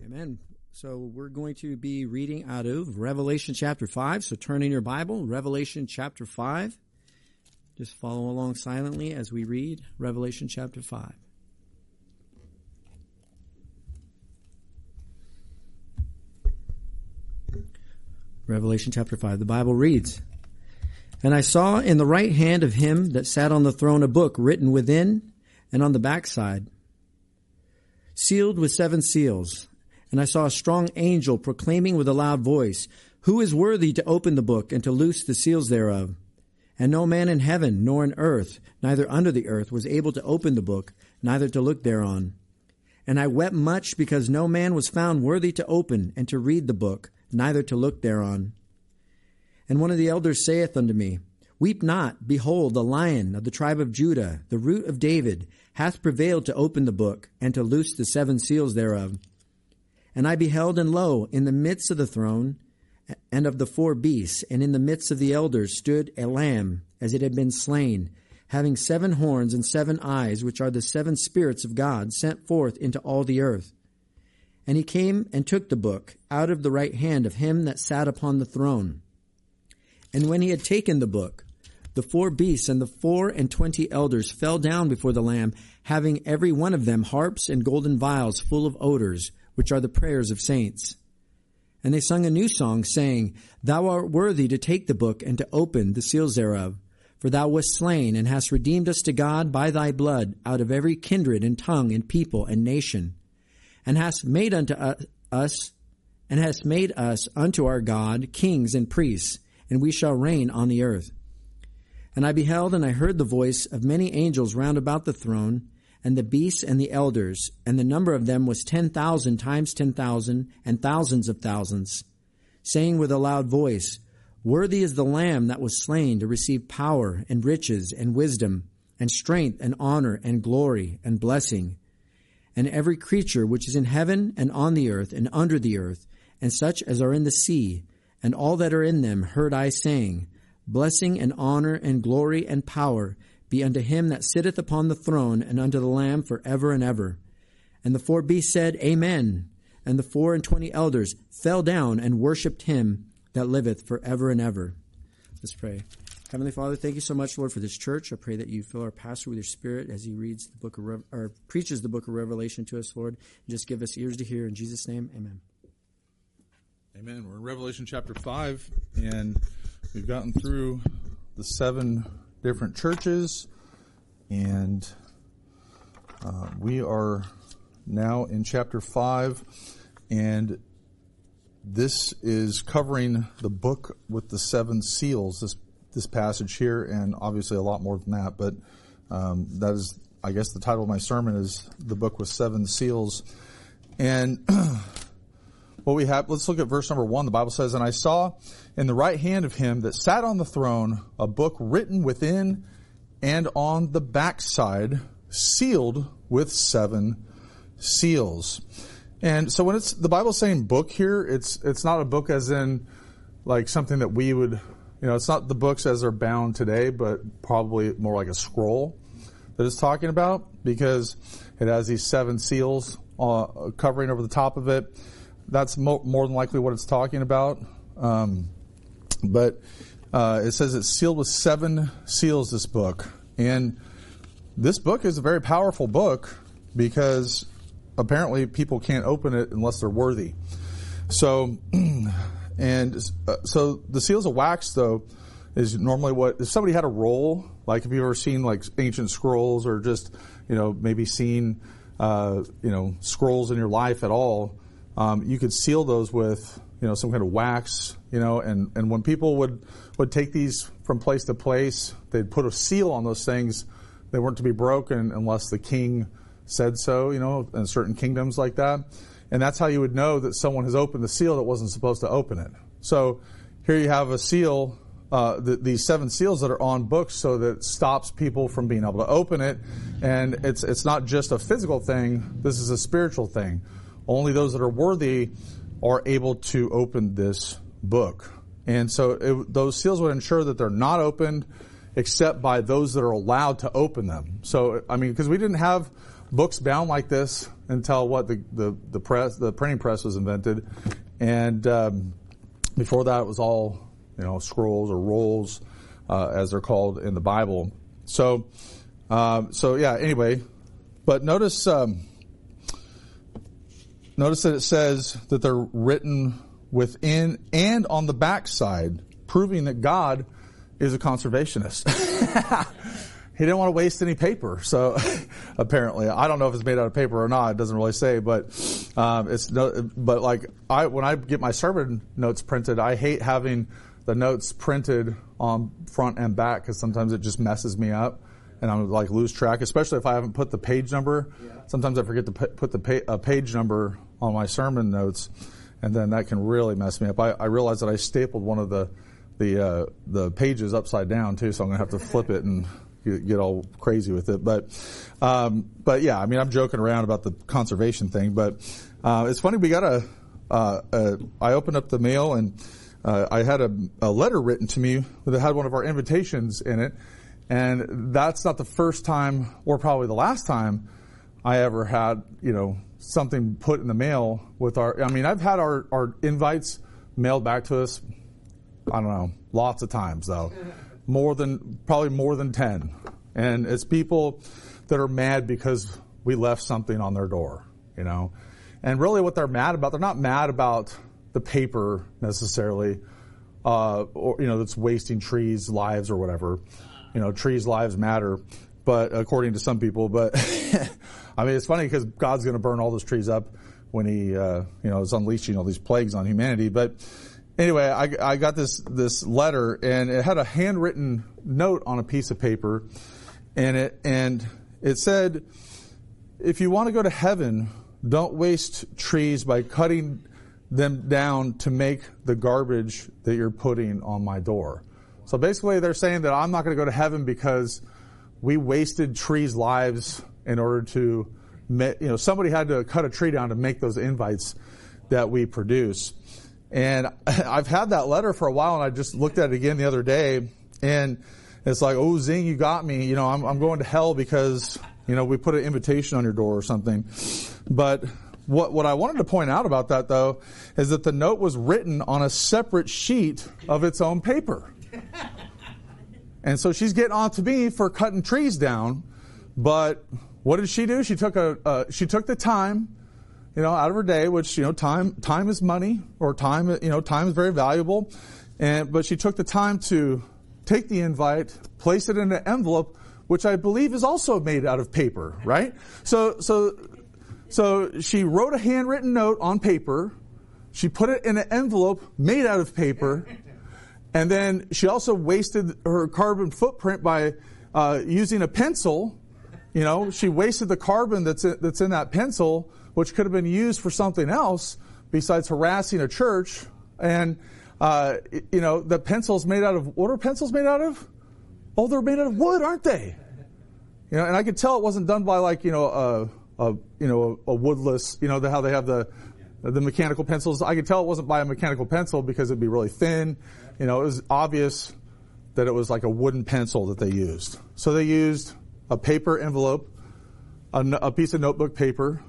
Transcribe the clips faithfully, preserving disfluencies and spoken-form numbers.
Amen. So we're going to be reading out of Revelation chapter five. So turn in your Bible, Revelation chapter five. Just follow along silently as we read Revelation chapter five. Revelation chapter five. The Bible reads, "And I saw in the right hand of him that sat on the throne a book written within and on the backside, sealed with seven seals. And I saw a strong angel proclaiming with a loud voice, Who is worthy to open the book and to loose the seals thereof? And no man in heaven, nor in earth, neither under the earth, was able to open the book, neither to look thereon. And I wept much, because no man was found worthy to open and to read the book, neither to look thereon. And one of the elders saith unto me, Weep not, behold, the Lion of the tribe of Judah, the Root of David, hath prevailed to open the book, and to loose the seven seals thereof. And I beheld, and lo, in the midst of the throne, and of the four beasts, and in the midst of the elders, stood a lamb, as it had been slain, having seven horns and seven eyes, which are the seven spirits of God, sent forth into all the earth. And he came and took the book out of the right hand of him that sat upon the throne. And when he had taken the book, the four beasts and the four and twenty elders fell down before the Lamb, having every one of them harps and golden vials full of odors, which are the prayers of saints. And they sung a new song, saying, Thou art worthy to take the book and to open the seals thereof. For thou wast slain, and hast redeemed us to God by thy blood out of every kindred and tongue and people and nation, and hast made unto us, and hast made us unto our God kings and priests, and we shall reign on the earth. And I beheld, and I heard the voice of many angels round about the throne, and the beasts and the elders, and the number of them was ten thousand times ten thousand, and thousands of thousands, saying with a loud voice, Worthy is the Lamb that was slain to receive power and riches and wisdom and strength and honor and glory and blessing. And every creature which is in heaven and on the earth and under the earth, and such as are in the sea, and all that are in them, heard I saying, Blessing and honor and glory and power be unto him that sitteth upon the throne and unto the Lamb for ever and ever. And the four beasts said, Amen. And the four and twenty elders fell down and worshipped him that liveth for ever and ever." Let's pray. Heavenly Father, thank you so much, Lord, for this church. I pray that you fill our pastor with your Spirit as he reads the book of Re- or preaches the book of Revelation to us, Lord. And just give us ears to hear. In Jesus' name, amen. Amen. We're in Revelation chapter five, and we've gotten through the seven different churches, and uh, we are now in chapter five, and this is covering the book with the seven seals, this this passage here, and obviously a lot more than that, but um, that is, I guess the title of my sermon is The Book with Seven Seals. And what we have, let's look at verse number one. The Bible says, And I saw in the right hand of him that sat on the throne a book written within and on the backside, sealed with seven seals. And so when it's the Bible's saying book here, it's it's not a book as in like something that we would, you know, it's not the books as they're bound today, but probably more like a scroll that it's talking about, because it has these seven seals uh, covering over the top of it. That's mo- more than likely what it's talking about. Um, but uh, it says it's sealed with seven seals, this book. And this book is a very powerful book, because apparently people can't open it unless they're worthy. So, and uh, so the seals of wax, though, is normally what, if somebody had a roll, like if you've ever seen like ancient scrolls, or just, you know, maybe seen, uh, you know, scrolls in your life at all, um, you could seal those with, you know, some kind of wax, you know, and, and when people would, would take these from place to place, they'd put a seal on those things. They weren't to be broken unless the king said so, you know, in certain kingdoms like that. And that's how you would know that someone has opened the seal that wasn't supposed to open it. So here you have a seal, uh, the, these seven seals that are on books, so that it stops people from being able to open it. And it's it's not just a physical thing. This is a spiritual thing. Only those that are worthy are able to open this book. And so it, those seals would ensure that they're not opened except by those that are allowed to open them. So, I mean, because we didn't have books bound like this until what the the, the press, the printing press was invented, and um, before that it was all, you know, scrolls or rolls, uh, as they're called in the Bible. So, um, so yeah. Anyway, but notice um, notice that it says that they're written within and on the backside, proving that God is a conservationist. He didn't want to waste any paper, so apparently, I don't know if it's made out of paper or not. It doesn't really say, but um, it's no. But like I, when I get my sermon notes printed, I hate having the notes printed on front and back because sometimes it just messes me up, and I'm like lose track. Especially if I haven't put the page number. Yeah. Sometimes I forget to put the pa- a page number on my sermon notes, and then that can really mess me up. I, I realized that I stapled one of the the uh, the pages upside down too, so I'm gonna have to flip it and get all crazy with it. But, um, but yeah, I mean, I'm joking around about the conservation thing, but, uh, it's funny. We got a, uh, a I opened up the mail and, uh, I had a, a letter written to me that had one of our invitations in it. And that's not the first time or probably the last time I ever had, you know, something put in the mail with our, I mean, I've had our, our invites mailed back to us, I don't know, lots of times though. More than, probably more than ten. And it's people that are mad because we left something on their door, you know. And really what they're mad about, they're not mad about the paper necessarily, uh, or, you know, that's wasting trees' lives or whatever. You know, trees' lives matter, but according to some people, but I mean, it's funny because God's going to burn all those trees up when he, uh, you know, is unleashing all these plagues on humanity. But anyway, I, I got this, this letter and it had a handwritten note on a piece of paper and it, and it said, if you want to go to heaven, don't waste trees by cutting them down to make the garbage that you're putting on my door. So basically they're saying that I'm not going to go to heaven because we wasted trees' lives in order to, you know, somebody had to cut a tree down to make those invites that we produce. And I've had that letter for a while, and I just looked at it again the other day, and it's like, oh, zing, you got me. You know, I'm, I'm going to hell because, you know, we put an invitation on your door or something. But what, what I wanted to point out about that, though, is that the note was written on a separate sheet of its own paper. And so she's getting on to me for cutting trees down. But what did she do? She took a, uh, she took the time, you know, out of her day, which, you know, time, time is money, or time, you know, time is very valuable. And, but she took the time to take the invite, place it in an envelope, which I believe is also made out of paper, right? So, so, so she wrote a handwritten note on paper. She put it in an envelope made out of paper. And then she also wasted her carbon footprint by, uh, using a pencil. You know, she wasted the carbon that's in, that's in that pencil, which could have been used for something else besides harassing a church. And, uh, you know, the pencil's made out of, what are pencils made out of? Oh, they're made out of wood, aren't they? You know, and I could tell it wasn't done by like, you know, a, a you know, a, a woodless, you know, the, how they have the, the mechanical pencils. I could tell it wasn't by a mechanical pencil because it'd be really thin. You know, it was obvious that it was like a wooden pencil that they used. So they used a paper envelope, a, a piece of notebook paper,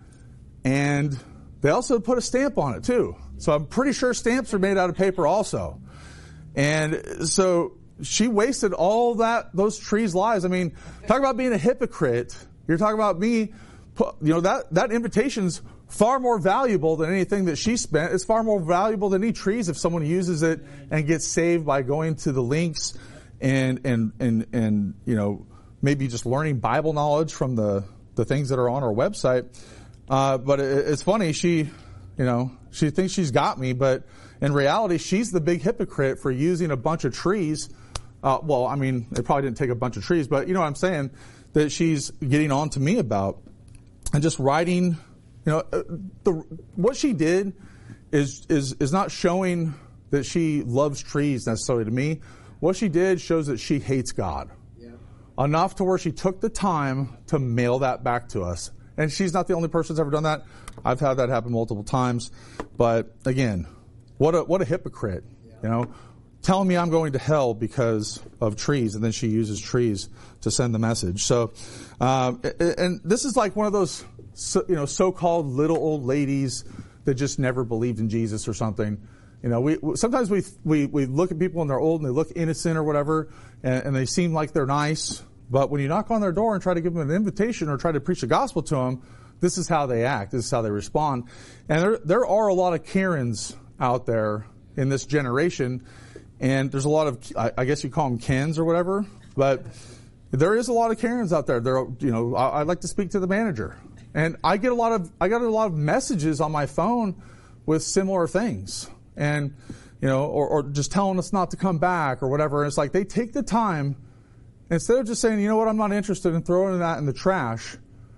and they also put a stamp on it too. So I'm pretty sure stamps are made out of paper also. And so she wasted all that, those trees' lives. I mean, talk about being a hypocrite. You're talking about me, you know, that, that invitation's far more valuable than anything that she spent. It's far more valuable than any trees if someone uses it and gets saved by going to the links and, and, and, and, you know, maybe just learning Bible knowledge from the, the things that are on our website. Uh, but it, it's funny, she, you know, she thinks she's got me, but in reality, she's the big hypocrite for using a bunch of trees. Uh, well, I mean, it probably didn't take a bunch of trees, but you know what I'm saying, that she's getting on to me about. And just writing, you know, the, what she did is, is, is not showing that she loves trees necessarily to me. What she did shows that she hates God. Yeah. Enough to where she took the time to mail that back to us. And she's not the only person that's ever done that. I've had that happen multiple times. But again, what a, what a hypocrite, yeah. You know. telling me I'm going to hell because of trees, and then she uses trees to send the message. So, um, and this is like one of those, so, you know, so-called little old ladies that just never believed in Jesus or something. You know, we sometimes we we we look at people and they're old and they look innocent or whatever, and, and they seem like they're nice. But when you knock on their door and try to give them an invitation or try to preach the gospel to them, this is how they act. This is how they respond. And there there are a lot of Karens out there in this generation. And there's a lot of, I guess you call them Kens or whatever, but there is a lot of Karens out there. There, you know, I'd like to speak to the manager, and I get a lot of, I got a lot of messages on my phone with similar things, and you know, or, or just telling us not to come back or whatever. And it's like they take the time, instead of just saying, you know what, I'm not interested in throwing that in the trash,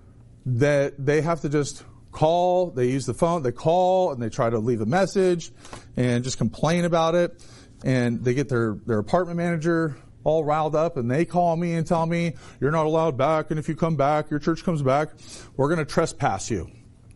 that they have to just call. They use the phone, they call, and they try to leave a message, and just complain about it. And they get their, their apartment manager all riled up, and they call me and tell me, you're not allowed back, and if you come back, your church comes back, we're going to trespass you.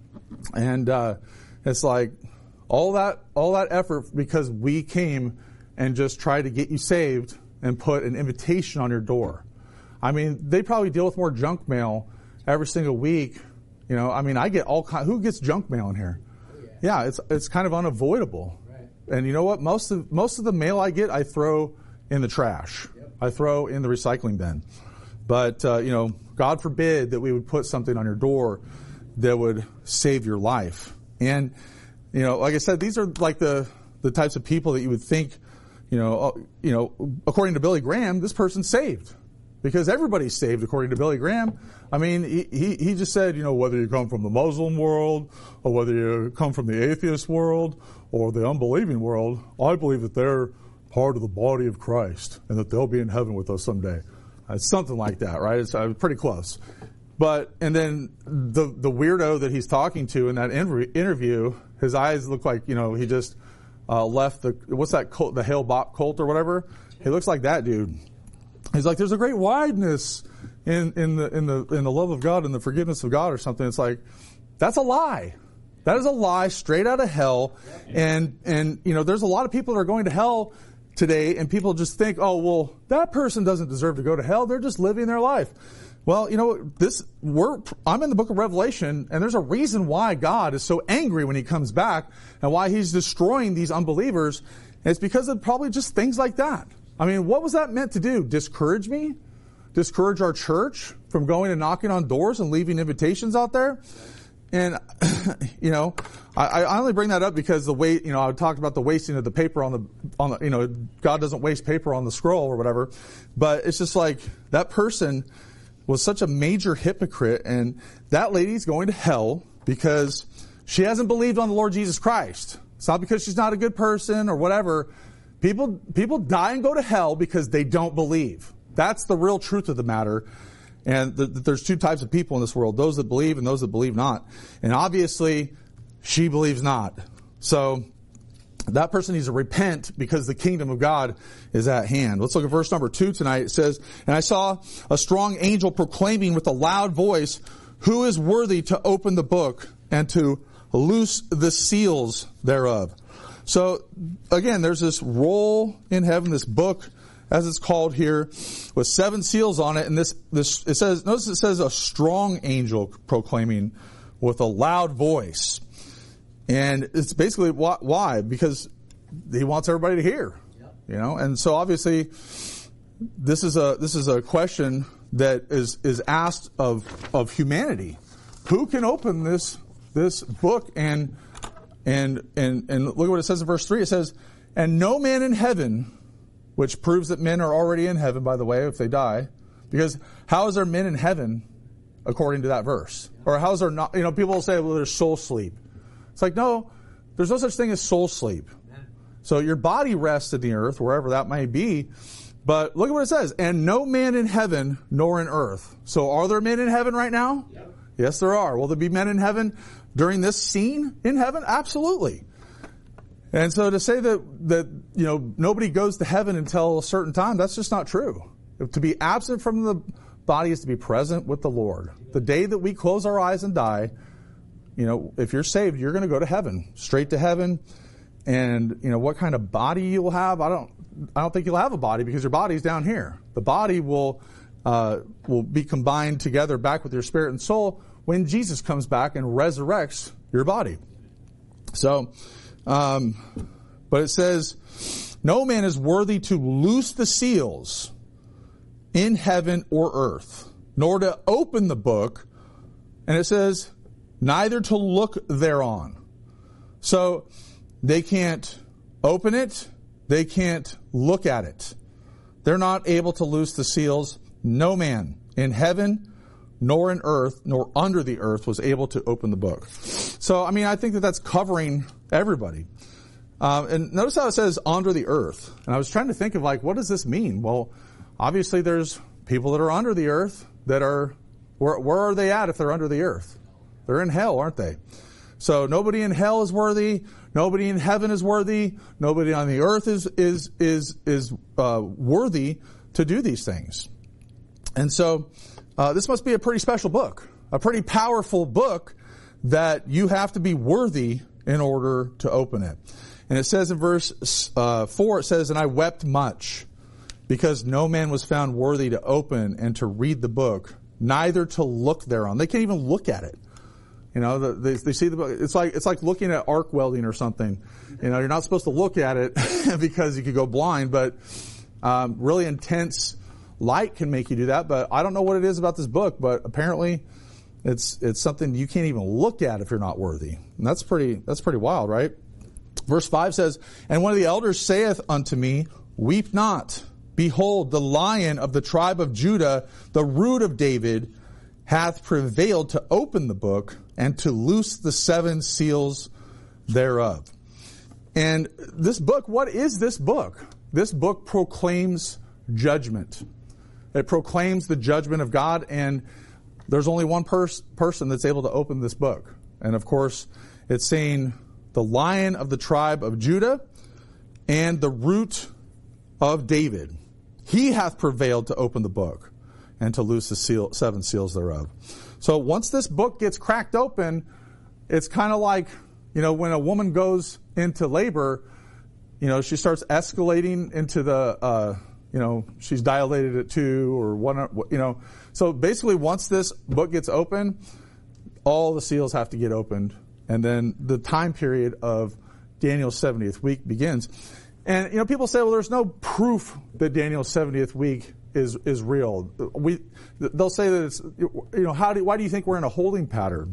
And uh, it's like all that all that effort because we came and just tried to get you saved and put an invitation on your door. I mean, they probably deal with more junk mail every single week. You know, I mean, I get all kind. Who gets junk mail in here? Oh, yeah. yeah, it's it's kind of unavoidable. And you know what? Most of most of the mail I get, I throw in the trash. Yep. I throw in the recycling bin. But uh, you know, God forbid that we would put something on your door that would save your life. And you know, like I said, these are like the the types of people that you would think, you know, uh, you know, according to Billy Graham, this person's saved because everybody's saved according to Billy Graham. I mean, he, he he just said, you know, whether you come from the Muslim world or whether you come from the atheist world or the unbelieving world, I believe that they're part of the body of Christ and that they'll be in heaven with us someday. It's something like that, right? It's uh, pretty close. But, and then the the weirdo that he's talking to in that inter- interview, his eyes look like, you know, he just uh, left the, what's that cult, the Hale Bopp cult or whatever? He looks like that dude. He's like, there's a great wideness in, in the in the in the love of God and the forgiveness of God or something. It's like, that's a lie. That is a lie straight out of hell. And, and, you know, there's a lot of people that are going to hell today, and people just think, oh, well, that person doesn't deserve to go to hell. They're just living their life. Well, you know, this, we're, I'm in the book of Revelation, and there's a reason why God is so angry when he comes back and why he's destroying these unbelievers. And it's because of probably just things like that. I mean, what was that meant to do? Discourage me? Discourage our church from going and knocking on doors and leaving invitations out there? And, you know, I, I only bring that up because the weight, you know, I talked about the wasting of the paper on the, on the, you know, God doesn't waste paper on the scroll or whatever. But it's just like that person was such a major hypocrite, and that lady's going to hell because she hasn't believed on the Lord Jesus Christ. It's not because she's not a good person or whatever. People, people die and go to hell because they don't believe. That's the real truth of the matter. And th- there's two types of people in this world, those that believe and those that believe not. And obviously, she believes not. So that person needs to repent because the kingdom of God is at hand. Let's look at verse number two tonight. It says, and I saw a strong angel proclaiming with a loud voice, who is worthy to open the book and to loose the seals thereof? So again, there's this roll in heaven, this book, as it's called here, with seven seals on it, and this, this, it says, notice it says a strong angel proclaiming with a loud voice. And it's basically why? Because he wants everybody to hear, yep. You know, and so obviously this is a, this is a question that is, is asked of, of humanity. Who can open this, this book? And, and, and, and look at what it says in verse three. It says, and no man in heaven, which proves that men are already in heaven, by the way, if they die. Because how is there men in heaven according to that verse? Or how is there not, you know, people will say, well, there's soul sleep. It's like, no, there's no such thing as soul sleep. So your body rests in the earth, wherever that may be. But look at what it says. And no man in heaven nor in earth. So are there men in heaven right now? Yep. Yes, there are. Will there be men in heaven during this scene in heaven? Absolutely. And so to say that, that, you know, nobody goes to heaven until a certain time, that's just not true. To be absent from the body is to be present with the Lord. The day that we close our eyes and die, you know, if you're saved, you're going to go to heaven, straight to heaven. And, you know, what kind of body you'll have, I don't, I don't think you'll have a body because your body's down here. The body will uh, will be combined together back with your spirit and soul when Jesus comes back and resurrects your body. So, um, but it says, no man is worthy to loose the seals in heaven or earth, nor to open the book. And it says, neither to look thereon. So they can't open it. They can't look at it. They're not able to loose the seals. No man in heaven, nor in earth, nor under the earth was able to open the book. So, I mean, I think that that's covering everybody. Um, and notice how it says under the earth. And I was trying to think of like, what does this mean? Well, obviously there's people that are under the earth that are, where, where are they at if they're under the earth? They're in hell, aren't they? So nobody in hell is worthy. Nobody in heaven is worthy. Nobody on the earth is, is, is, is, uh, worthy to do these things. And so, uh, this must be a pretty special book, a pretty powerful book that you have to be worthy in order to open it. And it says in verse uh, four, it says, and I wept much because no man was found worthy to open and to read the book, neither to look thereon. They can't even look at it. You know, the, they, they see the book. It's like, it's like looking at arc welding or something. You know, you're not supposed to look at it because you could go blind, but um, really intense light can make you do that. But I don't know what it is about this book, but apparently it's, it's something you can't even look at if you're not worthy. And that's pretty, that's pretty wild, right? Verse five says, and one of the elders saith unto me, weep not. Behold, the Lion of the tribe of Judah, the root of David, hath prevailed to open the book and to loose the seven seals thereof. And this book, what is this book? This book proclaims judgment. It proclaims the judgment of God, and there's only one pers- person that's able to open this book. And of course, it's saying the Lion of the tribe of Judah and the root of David. He hath prevailed to open the book and to loose the seal, seven seals thereof. So once this book gets cracked open, it's kind of like, you know, when a woman goes into labor, you know, she starts escalating into the, uh, you know, she's dilated at two or one, you know. So basically once this book gets open, all the seals have to get opened. And then the time period of Daniel's seventieth week begins. And, you know, people say, well, there's no proof that Daniel's seventieth week is, is real. We, they'll say that it's, you know, how do, why do you think we're in a holding pattern?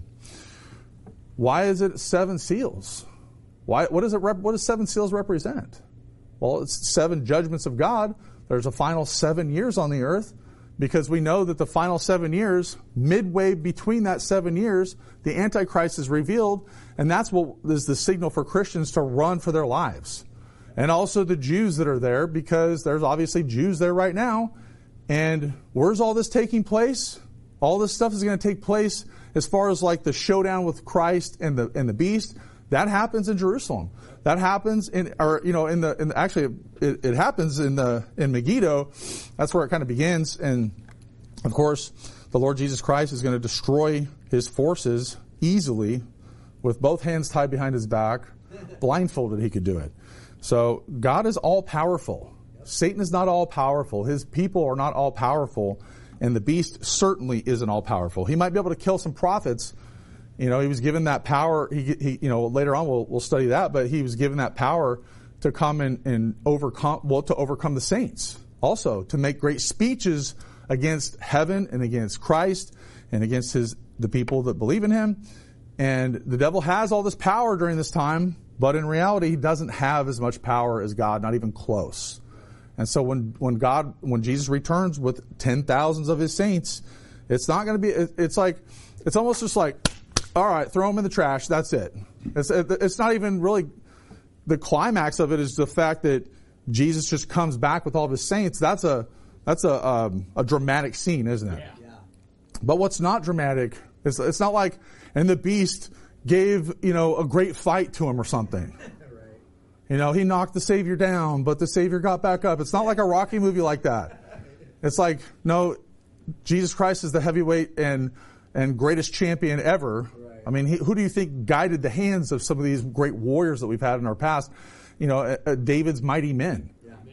Why is it seven seals? Why, what does it, rep, what does seven seals represent? Well, it's seven judgments of God. There's a final seven years on the earth, because we know that the final seven years, midway between that seven years, the Antichrist is revealed, and that's what is the signal for Christians to run for their lives. And also the Jews that are there, because there's obviously Jews there right now. And where's all this taking place? All this stuff is going to take place as far as like the showdown with Christ and the and the beast. That happens in Jerusalem. That happens in, or you know, in the, in the actually it, it happens in the in Megiddo. That's where it kind of begins. And of course, the Lord Jesus Christ is going to destroy his forces easily, with both hands tied behind his back, blindfolded. He could do it. So God is all powerful. Satan is not all powerful. His people are not all powerful, and the beast certainly isn't all powerful. He might be able to kill some prophets. You know, he was given that power. He, he you know, later on we'll, we'll study that, but he was given that power to come and, and overcome, well, to overcome the saints. Also, to make great speeches against heaven and against Christ and against his, the people that believe in him. And the devil has all this power during this time, but in reality, he doesn't have as much power as God, not even close. And so when, when God, when Jesus returns with ten thousands of his saints, it's not going to be, it's like, it's almost just like, all right, throw them in the trash. That's it. It's, it's not even really, the climax of it is the fact that Jesus just comes back with all of his saints. That's a, that's a, um, a dramatic scene, isn't it? Yeah. But what's not dramatic, it's, it's not like, and the beast gave, you know, a great fight to him or something. Right. You know, he knocked the Savior down, but the Savior got back up. It's not like a Rocky movie like that. It's like, no, Jesus Christ is the heavyweight and, and greatest champion ever. Right. I mean, he, who do you think guided the hands of some of these great warriors that we've had in our past? You know, uh, uh, David's mighty men. Yeah.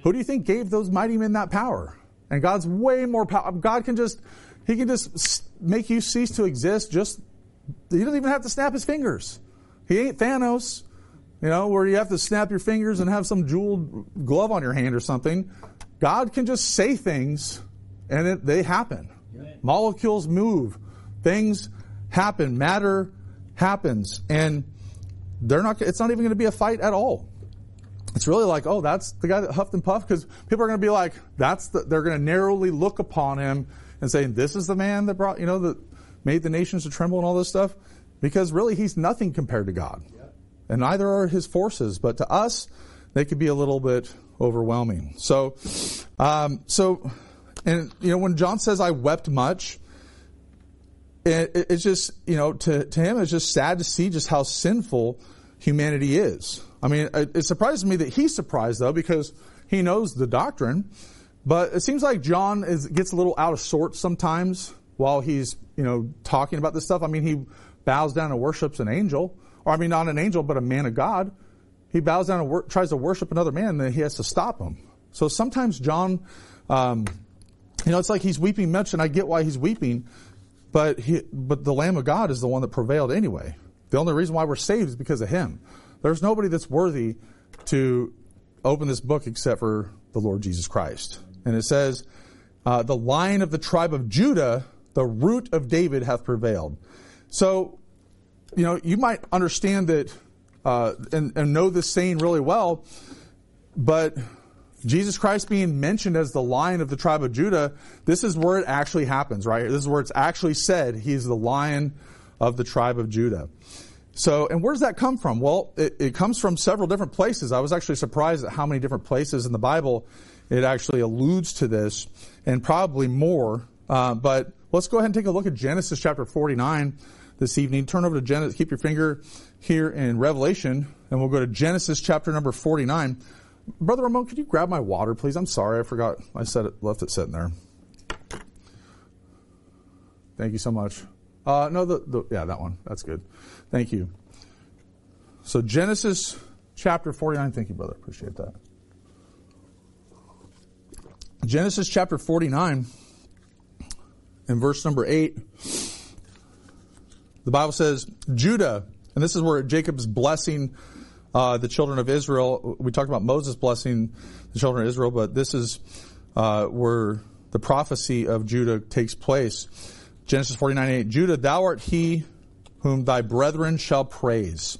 Who do you think gave those mighty men that power? And God's way more power. God can just, he can just make you cease to exist. Just, he doesn't even have to snap his fingers. He ain't Thanos, you know, where you have to snap your fingers and have some jeweled glove on your hand or something. God can just say things and it, they happen. Right. Molecules move. Things happen. Matter happens. And they're not, it's not even going to be a fight at all. It's really like, oh, that's the guy that huffed and puffed, because people are going to be like, that's the, they're going to narrowly look upon him and say, this is the man that brought, you know, that made the nations to tremble and all this stuff, because really he's nothing compared to God. Yeah. And neither are his forces, but to us, they could be a little bit overwhelming. So, um, so, and, you know, when John says I wept much, it, it, it's just, you know, to, to him, it's just sad to see just how sinful humanity is. I mean, it surprises me that he's surprised, though, because he knows the doctrine. But it seems like John is, gets a little out of sorts sometimes while he's, you know, talking about this stuff. I mean, he bows down and worships an angel. Or, I mean, not an angel, but a man of God. He bows down and wor- tries to worship another man, and then he has to stop him. So sometimes John, um, you know, it's like he's weeping much, and I get why he's weeping. But he, but the Lamb of God is the one that prevailed anyway. The only reason why we're saved is because of him. There's nobody that's worthy to open this book except for the Lord Jesus Christ. And it says, uh, the Lion of the tribe of Judah, the root of David, hath prevailed. So, you know, you might understand that uh, and, and know this saying really well, but Jesus Christ being mentioned as the Lion of the tribe of Judah, this is where it actually happens, right? This is where it's actually said he's the Lion of the tribe of Judah. So, and where does that come from? Well, it, it comes from several different places. I was actually surprised at how many different places in the Bible it actually alludes to this, and probably more. Uh, but let's go ahead and take a look at Genesis chapter forty-nine this evening. Turn over to Genesis. Keep your finger here in Revelation, and we'll go to Genesis chapter number forty-nine. Brother Ramon, could you grab my water, please? I'm sorry, I forgot. I said it, left it sitting there. Thank you so much. Uh, no, the, the yeah, that one. That's good. Thank you. So Genesis chapter forty-nine. Thank you, brother. Appreciate that. Genesis chapter forty-nine and verse number eight. The Bible says, Judah, and this is where Jacob's blessing uh, the children of Israel. We talked about Moses blessing the children of Israel, but this is uh, where the prophecy of Judah takes place. Genesis forty-nine eight. Judah, thou art he whom thy brethren shall praise.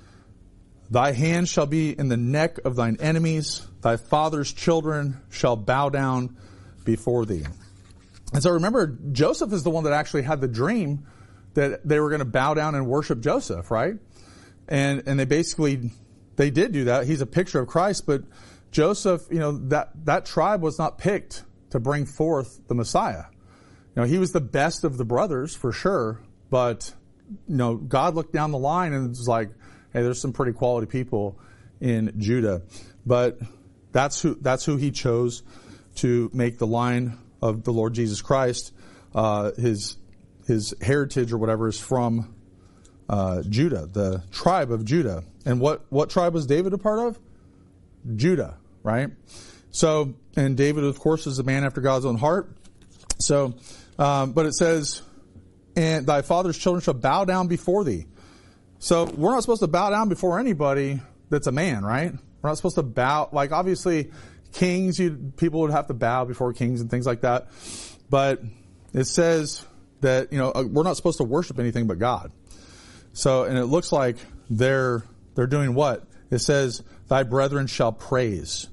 Thy hand shall be in the neck of thine enemies. Thy father's children shall bow down before thee. And so remember, Joseph is the one that actually had the dream that they were going to bow down and worship Joseph, right? And and they basically, they did do that. He's a picture of Christ, but Joseph, you know, that, that tribe was not picked to bring forth the Messiah. You know, he was the best of the brothers for sure, but, you know, God looked down the line and was like, hey, there's some pretty quality people in Judah. But that's who, that's who he chose to make the line of the Lord Jesus Christ. Uh, his, his heritage or whatever is from, uh, Judah, the tribe of Judah. And what, what tribe was David a part of? Judah, right? So, and David, of course, is a man after God's own heart. So, um, but it says, and thy father's children shall bow down before thee. So we're not supposed to bow down before anybody that's a man, right? We're not supposed to bow, like obviously kings, you, people would have to bow before kings and things like that. But it says that, you know, we're not supposed to worship anything but God. So, and it looks like they're, they're doing what? It says, thy brethren shall praise.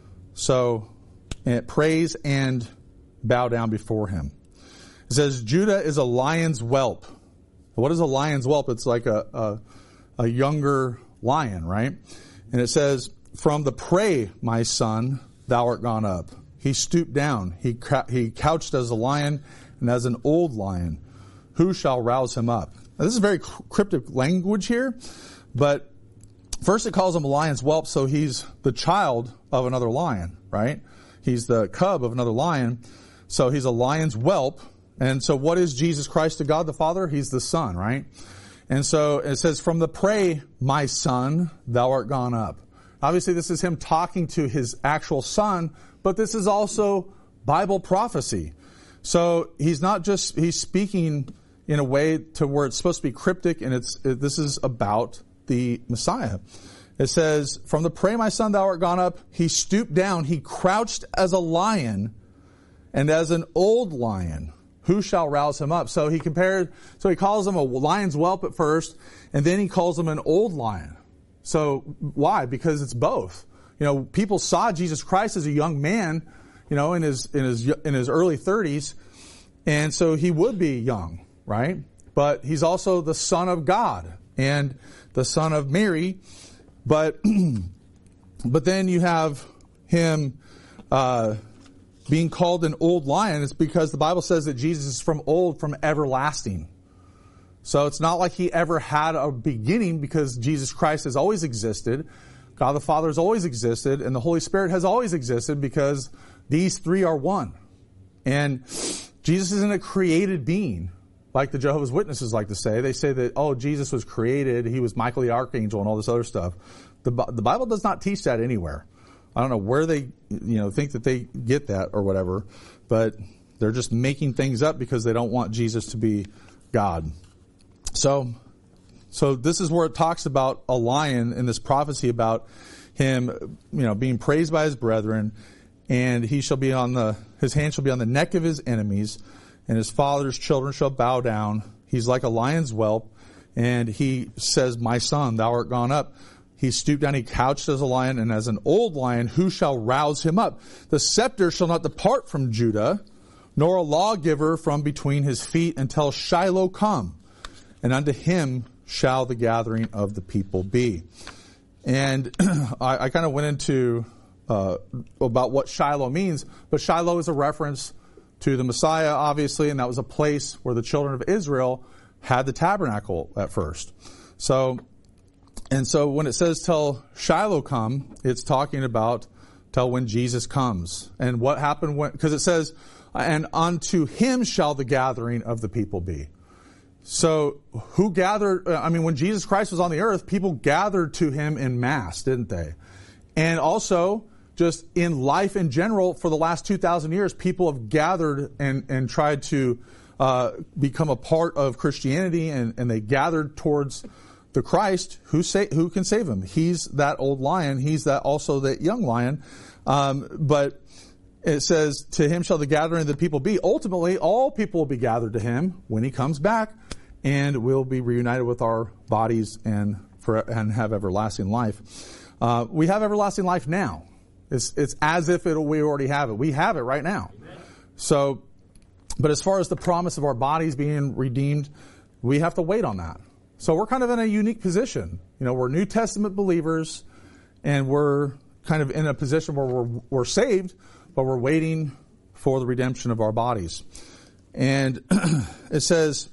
So, and praise and bow down before him. It says, Judah is a lion's whelp. What is a lion's whelp? It's like a, a, a younger lion, right? And it says, from the prey, my son, thou art gone up. He stooped down. He, he couched as a lion and as an old lion. Who shall rouse him up? Now, this is very cryptic language here, but first it calls him a lion's whelp, so he's the child of another lion, right? He's the cub of another lion. So he's a lion's whelp. And so what is Jesus Christ to God the Father? He's the Son, right? And so it says, from the prey, my son, thou art gone up. Obviously, this is him talking to his actual son, but this is also Bible prophecy. So he's not just, he's speaking in a way to where it's supposed to be cryptic, and it's, it, this is about the Messiah. It says, from the prey, my son, thou art gone up. He stooped down. He crouched as a lion and as an old lion. Who shall rouse him up? So he compared, so he calls him a lion's whelp at first, and then he calls him an old lion. So why? Because it's both. You know, people saw Jesus Christ as a young man, you know, in his, in his, in his early thirties. And so he would be young, right? But he's also the Son of God and the Son of Mary. But, but then you have him, uh, being called an old lion. It's because the Bible says that Jesus is from old, from everlasting. So it's not like he ever had a beginning, because Jesus Christ has always existed. God the Father has always existed, and the Holy Spirit has always existed, because these three are one. And Jesus isn't a created being, like the Jehovah's Witnesses like to say. They say that, oh, Jesus was created, he was Michael the Archangel and all this other stuff. The, the Bible does not teach that anywhere. I don't know where they, you know, think that they get that or whatever, but they're just making things up because they don't want Jesus to be God. So, so this is where it talks about a lion in this prophecy about him, you know, being praised by his brethren, and he shall be on the, his hand shall be on the neck of his enemies, and his father's children shall bow down. He's like a lion's whelp, and he says, my son, thou art gone up. He stooped down, he couched as a lion, and as an old lion, who shall rouse him up? The scepter shall not depart from Judah, nor a lawgiver from between his feet, until Shiloh come. And unto him shall the gathering of the people be. And I, I kind of went into uh, about what Shiloh means, but Shiloh is a reference to the Messiah, obviously, and that was a place where the children of Israel had the tabernacle at first. So, and so when it says till Shiloh come, it's talking about till when Jesus comes. And what happened when, because it says, and unto him shall the gathering of the people be. So who gathered, I mean, when Jesus Christ was on the earth, people gathered to him in mass, didn't they? And also, just in life in general, for the last two thousand years, people have gathered and, and tried to uh, become a part of Christianity, and, and they gathered towards the Christ who say, who can save them. He's that old lion. He's that also that young lion. Um, but it says, to him shall the gathering of the people be. Ultimately, all people will be gathered to him when he comes back, and we'll be reunited with our bodies and for and have everlasting life. Uh, we have everlasting life now. It's it's as if it, we already have it. We have it right now. Amen. So, but as far as the promise of our bodies being redeemed, we have to wait on that. So we're kind of in a unique position. You know, we're New Testament believers, and we're kind of in a position where we're we're saved, but we're waiting for the redemption of our bodies. And it says,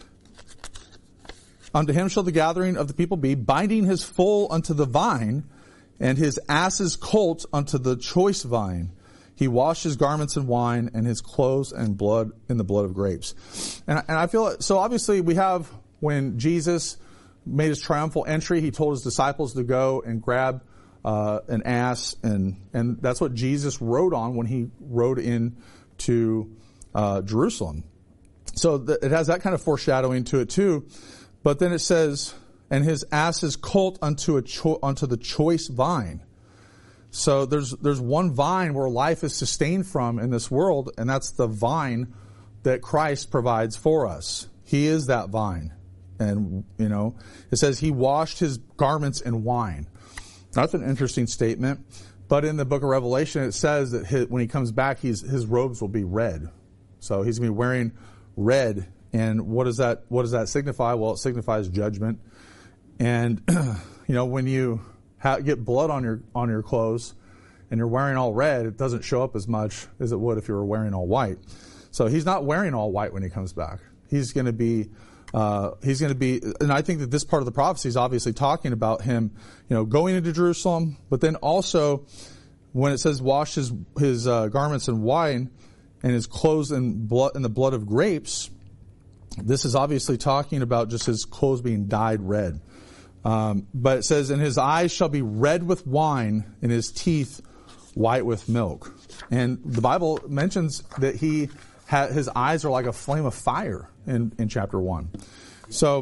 unto him shall the gathering of the people be, binding his foal unto the vine, and his ass's colt unto the choice vine. He washed his garments in wine, and his clothes and blood in the blood of grapes. And, and I feel, so obviously we have, when Jesus made his triumphal entry, he told his disciples to go and grab uh, an ass, and, and that's what Jesus rode on when he rode in to uh, Jerusalem. So th- it has that kind of foreshadowing to it too. But then it says, and his ass's colt unto a cho- unto the choice vine. So there's there's one vine where life is sustained from in this world, and that's the vine that Christ provides for us. He is that vine. And, you know, it says he washed his garments in wine. That's an interesting statement. But in the book of Revelation, it says that his, when he comes back, he's, his robes will be red. So he's going to be wearing red. And what does that, what does that signify? Well, it signifies judgment. And, you know, when you ha- get blood on your, on your clothes and you're wearing all red, it doesn't show up as much as it would if you were wearing all white. So he's not wearing all white when he comes back. He's going to be, uh, he's going to be, and I think that this part of the prophecy is obviously talking about him, you know, going into Jerusalem, but then also when it says wash his, his, uh, garments in wine and his clothes in blood, in the blood of grapes, this is obviously talking about just his clothes being dyed red. Um, but it says, and his eyes shall be red with wine, and his teeth white with milk. And the Bible mentions that he ha- his eyes are like a flame of fire in, in chapter one. So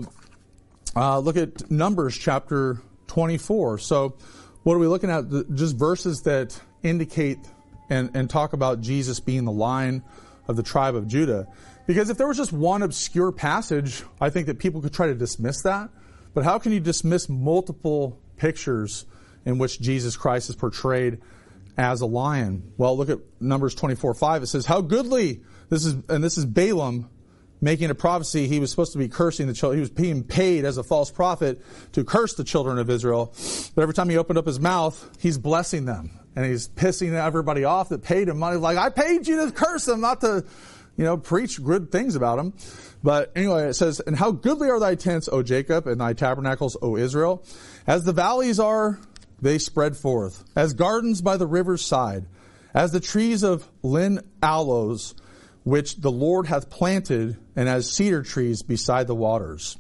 uh, look at Numbers chapter twenty-four. So what are we looking at? The, just verses that indicate and, and talk about Jesus being the Lion of the tribe of Judah. Because if there was just one obscure passage, I think that people could try to dismiss that. But how can you dismiss multiple pictures in which Jesus Christ is portrayed as a lion? Well, look at Numbers twenty-four five. It says, how goodly, this is, and this is Balaam making a prophecy. He was supposed to be cursing the children. He was being paid as a false prophet to curse the children of Israel. But every time he opened up his mouth, he's blessing them. And he's pissing everybody off that paid him money. Like, I paid you to curse them, not to, you know, preach good things about him. But anyway, it says, and how goodly are thy tents, O Jacob, and thy tabernacles, O Israel. As the valleys are, they spread forth. As gardens by the river's side. As the trees of lin aloes, which the Lord hath planted, and as cedar trees beside the waters.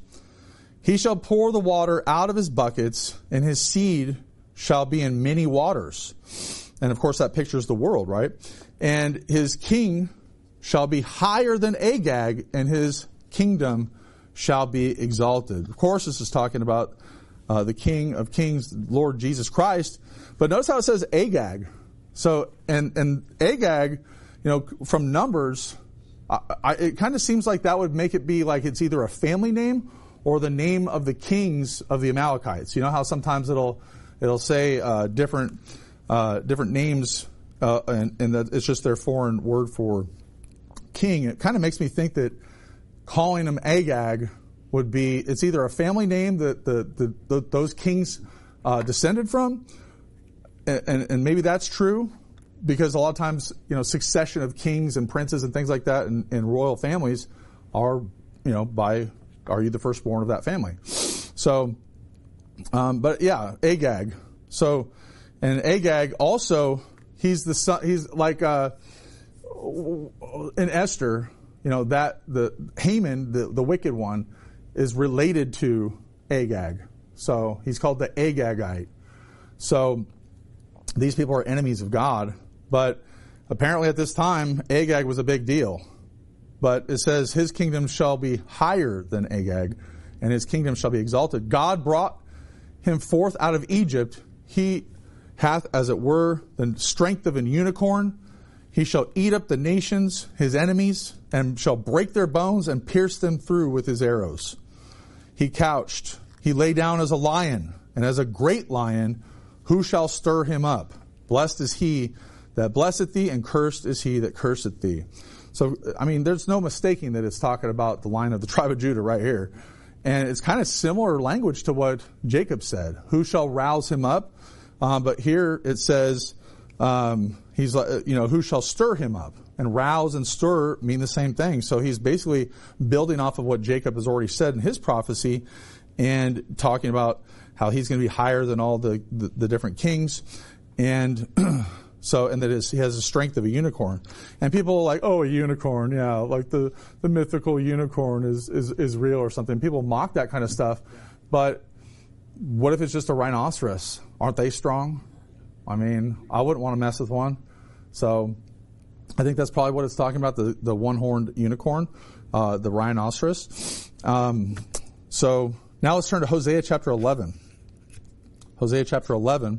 He shall pour the water out of his buckets, and his seed shall be in many waters. And of course that pictures the world, right? And his king shall be higher than Agag, and his kingdom shall be exalted. Of course, this is talking about uh, the King of Kings, Lord Jesus Christ. But notice how it says Agag. So, and and Agag, you know, from Numbers, I, I, it kind of seems like that would make it be like it's either a family name or the name of the kings of the Amalekites. You know how sometimes it'll it'll say uh, different uh, different names, uh, and, and that it's just their foreign word for king. It kind of makes me think that calling him Agag would be, it's either a family name that the, the, the those kings uh, descended from, and, and, and maybe that's true, because a lot of times, you know, succession of kings and princes and things like that in, in royal families are, you know, by, are you the firstborn of that family? So, um, but yeah, Agag. So, and Agag also, he's the son, he's like, uh, in Esther, you know, that the Haman, the, the wicked one, is related to Agag. So he's called the Agagite. So these people are enemies of God. But apparently at this time, Agag was a big deal. But it says his kingdom shall be higher than Agag, and his kingdom shall be exalted. God brought him forth out of Egypt. He hath, as it were, the strength of an unicorn. He shall eat up the nations, his enemies, and shall break their bones and pierce them through with his arrows. He couched, he lay down as a lion, and as a great lion, who shall stir him up? Blessed is he that blesseth thee, and cursed is he that curseth thee. So, I mean, there's no mistaking that it's talking about the Lion of the tribe of Judah right here. And it's kind of similar language to what Jacob said. Who shall rouse him up? Um, but here it says, um, he's like, you know, who shall stir him up? And rouse and stir mean the same thing. So he's basically building off of what Jacob has already said in his prophecy and talking about how he's going to be higher than all the, the, the different kings. And so, and that is, he has the strength of a unicorn. And people are like, oh, a unicorn. Yeah. Like the, the mythical unicorn is, is, is real or something. People mock that kind of stuff. But what if it's just a rhinoceros? Aren't they strong? I mean, I wouldn't want to mess with one. So I think that's probably what it's talking about, the, the one-horned unicorn, uh, the rhinoceros. Um, so now let's turn to Hosea chapter eleven. Hosea chapter eleven,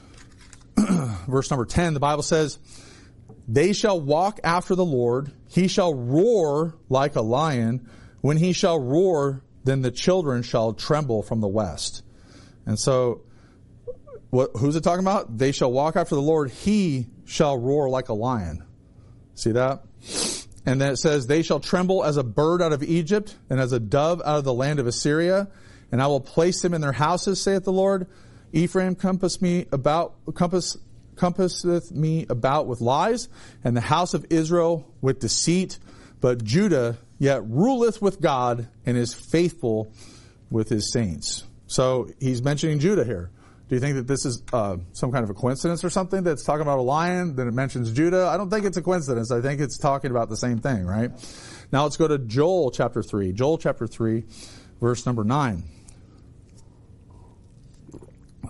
verse number ten, the Bible says, they shall walk after the Lord. He shall roar like a lion. When he shall roar, then the children shall tremble from the west. And so, what, who's it talking about? They shall walk after the Lord. He shall roar like a lion. See that? And then it says, they shall tremble as a bird out of Egypt, and as a dove out of the land of Assyria. And I will place them in their houses, saith the Lord. Ephraim compass me about, compass, compasseth me about with lies, and the house of Israel with deceit. But Judah yet ruleth with God, and is faithful with his saints. So he's mentioning Judah here. Do you think that this is uh, some kind of a coincidence or something that's talking about a lion, then it mentions Judah? I don't think it's a coincidence. I think it's talking about the same thing, right? Now let's go to Joel chapter three. Joel chapter three, verse number nine.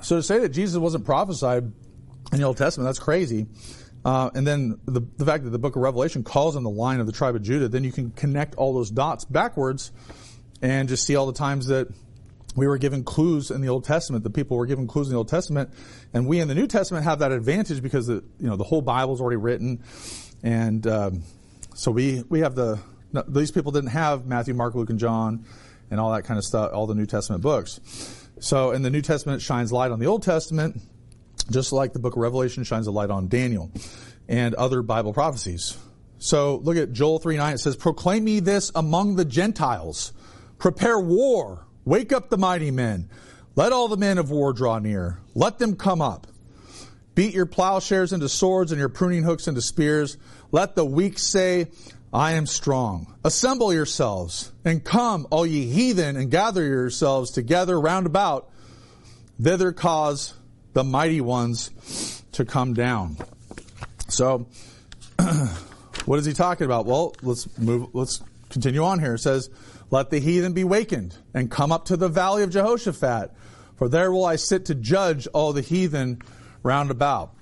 So to say that Jesus wasn't prophesied in the Old Testament, that's crazy. Uh, and then the, the fact that the book of Revelation calls on the line of the tribe of Judah, then you can connect all those dots backwards and just see all the times that we were given clues in the Old Testament. The people were given clues in the Old Testament, and we in the New Testament have that advantage because the, you know, the whole Bible is already written, and um, so we we have the no, these people didn't have Matthew, Mark, Luke, and John, and all that kind of stuff, all the New Testament books. So, and the New Testament shines light on the Old Testament, just like the book of Revelation shines a light on Daniel and other Bible prophecies. So, look at Joel three nine. It says, "Proclaim ye this among the Gentiles. Prepare war. Wake up the mighty men. Let all the men of war draw near. Let them come up. Beat your plowshares into swords and your pruning hooks into spears. Let the weak say, I am strong. Assemble yourselves and come, all ye heathen, and gather yourselves together round about. Thither cause the mighty ones to come down." So, what is he talking about? Well, let's move, let's continue on here. It says, "Let the heathen be wakened, and come up to the valley of Jehoshaphat, for there will I sit to judge all the heathen round about.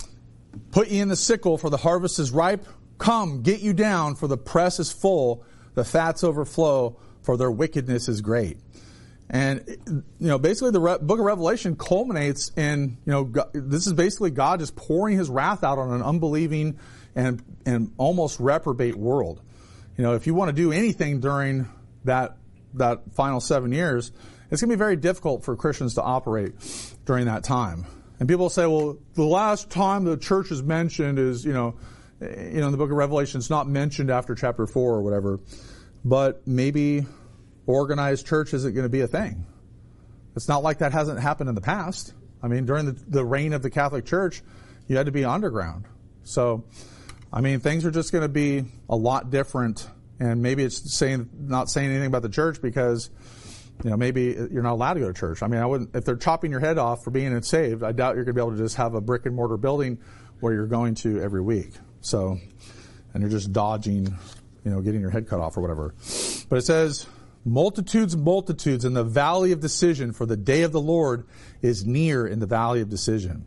Put ye in the sickle, for the harvest is ripe. Come, get you down, for the press is full, the fats overflow, for their wickedness is great." And, you know, basically the Re- book of Revelation culminates in, you know, God, this is basically God just pouring his wrath out on an unbelieving and, and almost reprobate world. You know, if you want to do anything during that that final seven years, it's going to be very difficult for Christians to operate during that time. And people say, well, the last time the church is mentioned is, you know, you know, in the book of Revelation, it's not mentioned after chapter four or whatever. But maybe organized church isn't going to be a thing. It's not like that hasn't happened in the past. I mean, during the, the reign of the Catholic Church, you had to be underground. So, I mean, things are just going to be a lot different. And maybe it's saying not saying anything about the church because, you know, maybe you're not allowed to go to church. I mean, I wouldn't, if they're chopping your head off for being saved, I doubt you're going to be able to just have a brick and mortar building where you're going to every week. So, and you're just dodging, you know, getting your head cut off or whatever. But it says, multitudes and multitudes in the valley of decision, for the day of the Lord is near in the valley of decision.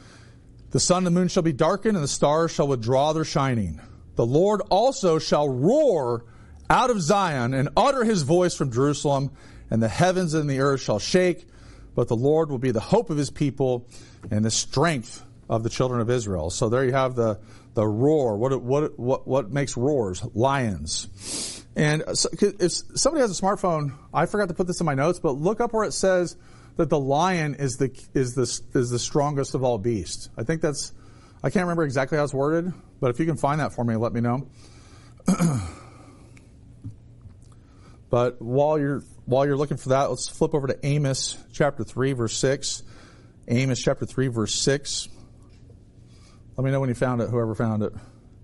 The sun and the moon shall be darkened, and the stars shall withdraw their shining. The Lord also shall roar out of Zion and utter his voice from Jerusalem, and the heavens and the earth shall shake, but the Lord will be the hope of his people and the strength of the children of Israel. So there you have the, the roar. What, what, what, what makes roars? Lions. And if somebody has a smartphone, I forgot to put this in my notes, but look up where it says that the lion is the, is the, is the strongest of all beasts. I think that's, I can't remember exactly how it's worded, but if you can find that for me, let me know. But while you're while you're looking for that, let's flip over to Amos chapter three, verse six. Amos chapter three, verse six. Let me know when you found it, whoever found it.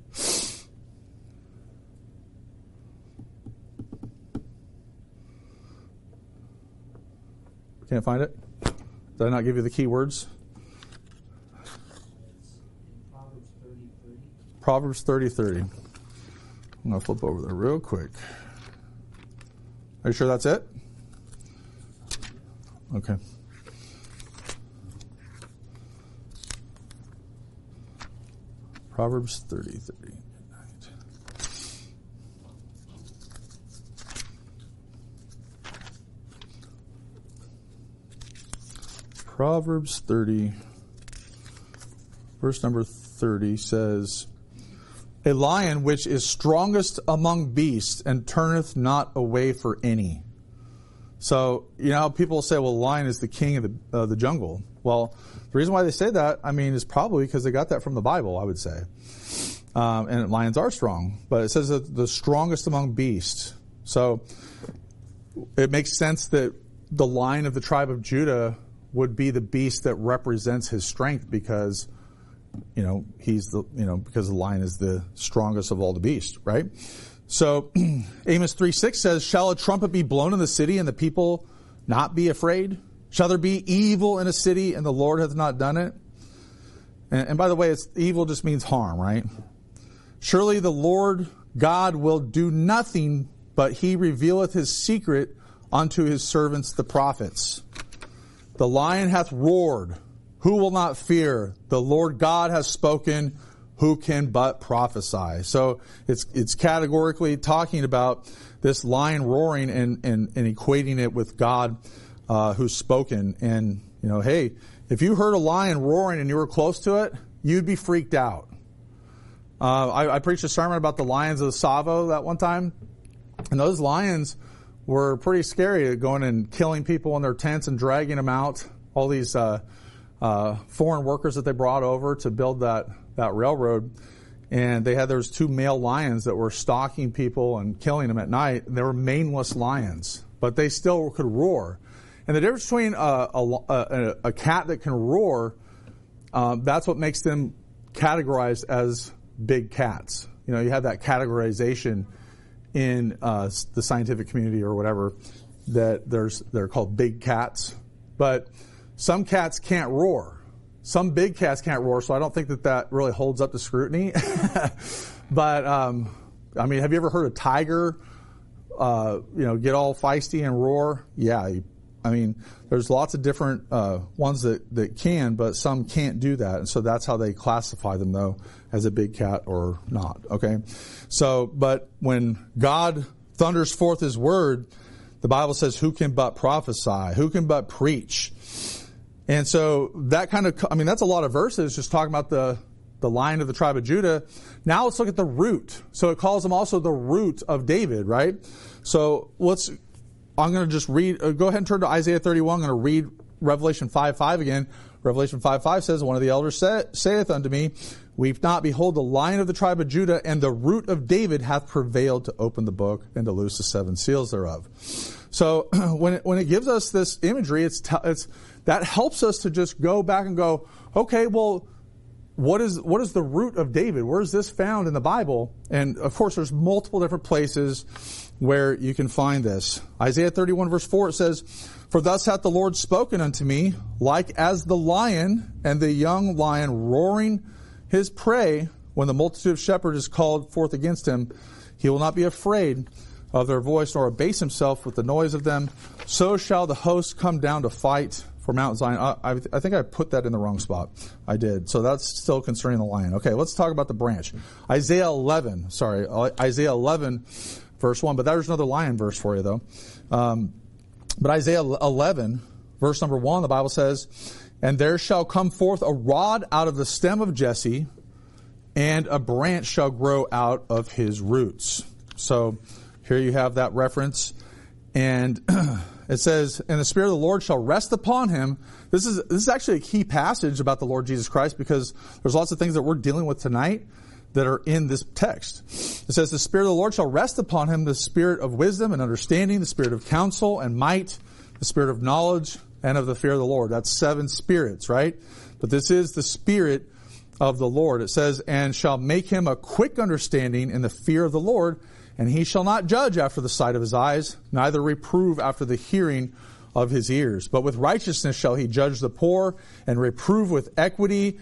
Can't find it? Did I not give you the key words? Proverbs thirty thirty. I'm going to flip over there real quick. Are you sure that's it? Okay. Proverbs thirty thirty. Proverbs thirty, verse number thirty says, "A lion which is strongest among beasts and turneth not away for any." So, you know, people say, well, the lion is the king of the, uh, the jungle. Well, the reason why they say that, I mean, is probably because they got that from the Bible, I would say. Um, and lions are strong. But it says that the strongest among beasts. So it makes sense that the lion of the tribe of Judah would be the beast that represents his strength because, you know, he's the, you know, because the lion is the strongest of all the beasts, right? So Amos three six says, "Shall a trumpet be blown in the city and the people not be afraid? Shall there be evil in a city and the Lord hath not done it?" And, and by the way, it's, evil just means harm, right? "Surely the Lord God will do nothing, but he revealeth his secret unto his servants the prophets." The lion hath roared. Who will not fear? The Lord God has spoken. Who can but prophesy? So it's it's categorically talking about this lion roaring and, and, and equating it with God uh, who's spoken. And, you know, hey, if you heard a lion roaring and you were close to it, you'd be freaked out. Uh, I, I preached a sermon about the lions of the Tsavo that one time. And those lions were pretty scary, going and killing people in their tents and dragging them out. All these uh, uh, foreign workers that they brought over to build that, that railroad. And they had those two male lions that were stalking people and killing them at night. They were maneless lions, but they still could roar. And the difference between a, a, a, a cat that can roar, um, that's what makes them categorized as big cats. You know, you have that categorization in uh, the scientific community or whatever, that there's they're called big cats. But some cats can't roar. Some big cats can't roar, so I don't think that that really holds up to scrutiny. But, um, I mean, have you ever heard a tiger, uh, you know, get all feisty and roar? Yeah. You, I mean, there's lots of different uh, ones that, that can, but some can't do that. And so that's how they classify them, though, as a big cat or not. Okay? So, but when God thunders forth His word, the Bible says, who can but prophesy? Who can but preach? And so that kind of, I mean, that's a lot of verses just talking about the, the Lion of the tribe of Judah. Now let's look at the root. So it calls him also the root of David, right? So let's, I'm going to just read, uh, go ahead and turn to Isaiah thirty-one. I'm going to read Revelation five five again. Revelation five five says, one of the elders say, saith unto me, weep not, behold, the Lion of the tribe of Judah and the root of David hath prevailed to open the book and to loose the seven seals thereof. So when it, when it gives us this imagery, it's, t- it's, that helps us to just go back and go, okay, well, what is what is the root of David? Where is this found in the Bible? And of course, there's multiple different places where you can find this. Isaiah thirty-one verse four, it says, for thus hath the Lord spoken unto me, like as the lion and the young lion roaring his prey, when the multitude of shepherds is called forth against him, he will not be afraid of their voice, nor abase himself with the noise of them. So shall the host come down to fight for Mount Zion. I, I, I think I put that in the wrong spot. I did. So that's still concerning the lion. Okay, let's talk about the branch. Isaiah eleven, sorry, Isaiah eleven, verse one. But there's another lion verse for you, though. Um, but Isaiah eleven, verse number one, the Bible says, and there shall come forth a rod out of the stem of Jesse, and a branch shall grow out of his roots. So here you have that reference. And it says, and the Spirit of the Lord shall rest upon him. This is this is actually a key passage about the Lord Jesus Christ, because there's lots of things that we're dealing with tonight that are in this text. It says, the Spirit of the Lord shall rest upon him, the Spirit of wisdom and understanding, the Spirit of counsel and might, the Spirit of knowledge and of the fear of the Lord. That's seven spirits, right? But this is the Spirit of the Lord. It says, and shall make him a quick understanding in the fear of the Lord, and he shall not judge after the sight of his eyes, neither reprove after the hearing of his ears. But with righteousness shall he judge the poor, and reprove with equity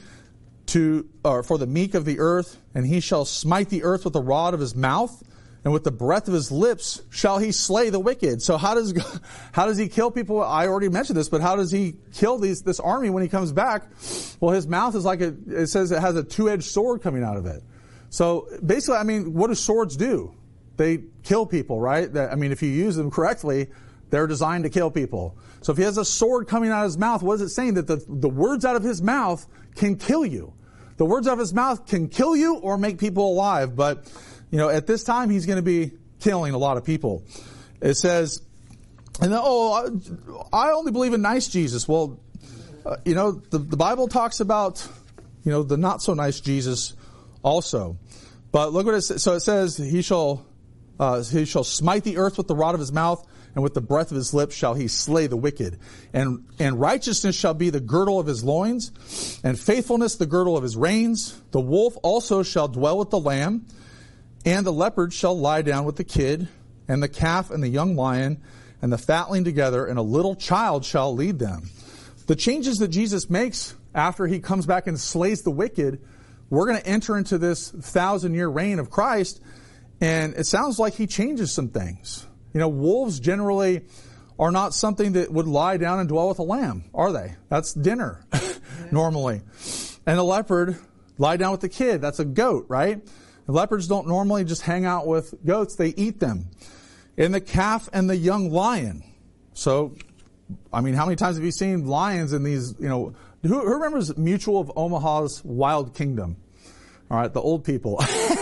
to or for the meek of the earth. And he shall smite the earth with the rod of his mouth, and with the breath of his lips shall he slay the wicked. So how does how does he kill people? I already mentioned this, but how does he kill these this army when he comes back? Well, his mouth is like a, it says it has a two-edged sword coming out of it. So basically, I mean, what do swords do? They kill people, right? That, I mean, if you use them correctly, they're designed to kill people. So if he has a sword coming out of his mouth, what is it saying? That the, the words out of his mouth can kill you. The words out of his mouth can kill you or make people alive. But, you know, at this time, he's going to be killing a lot of people. It says, and then, oh, I only believe in nice Jesus. Well, uh, you know, the, the Bible talks about, you know, the not so nice Jesus also. But look what it says. So it says, he shall... Uh, he shall smite the earth with the rod of his mouth, and with the breath of his lips shall he slay the wicked. And, and righteousness shall be the girdle of his loins, and faithfulness the girdle of his reins. The wolf also shall dwell with the lamb, and the leopard shall lie down with the kid, and the calf and the young lion, and the fatling together, and a little child shall lead them. The changes that Jesus makes after he comes back and slays the wicked, we're going to enter into this thousand-year reign of Christ. And it sounds like he changes some things. You know, wolves generally are not something that would lie down and dwell with a lamb, are they? That's dinner, normally. And a leopard lie down with the kid. That's a goat, right? The leopards don't normally just hang out with goats. They eat them. And the calf and the young lion. So, I mean, how many times have you seen lions in these, you know, who, who remembers Mutual of Omaha's Wild Kingdom? All right, the old people.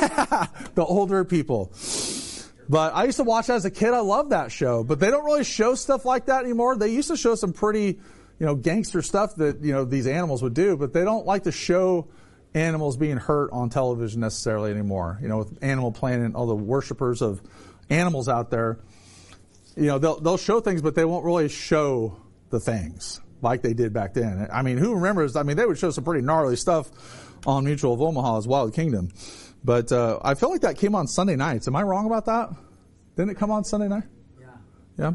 The older people. But I used to watch that as a kid. I loved that show. But they don't really show stuff like that anymore. They used to show some pretty, you know, gangster stuff that, you know, these animals would do. But they don't like to show animals being hurt on television necessarily anymore. You know, with Animal Planet and all the worshipers of animals out there, you know, they'll they'll show things, but they won't really show the things like they did back then. I mean, who remembers? I mean, they would show some pretty gnarly stuff on Mutual of Omaha's Wild Kingdom. But uh, I feel like that came on Sunday nights. Am I wrong about that? Didn't it come on Sunday night? Yeah. Yeah?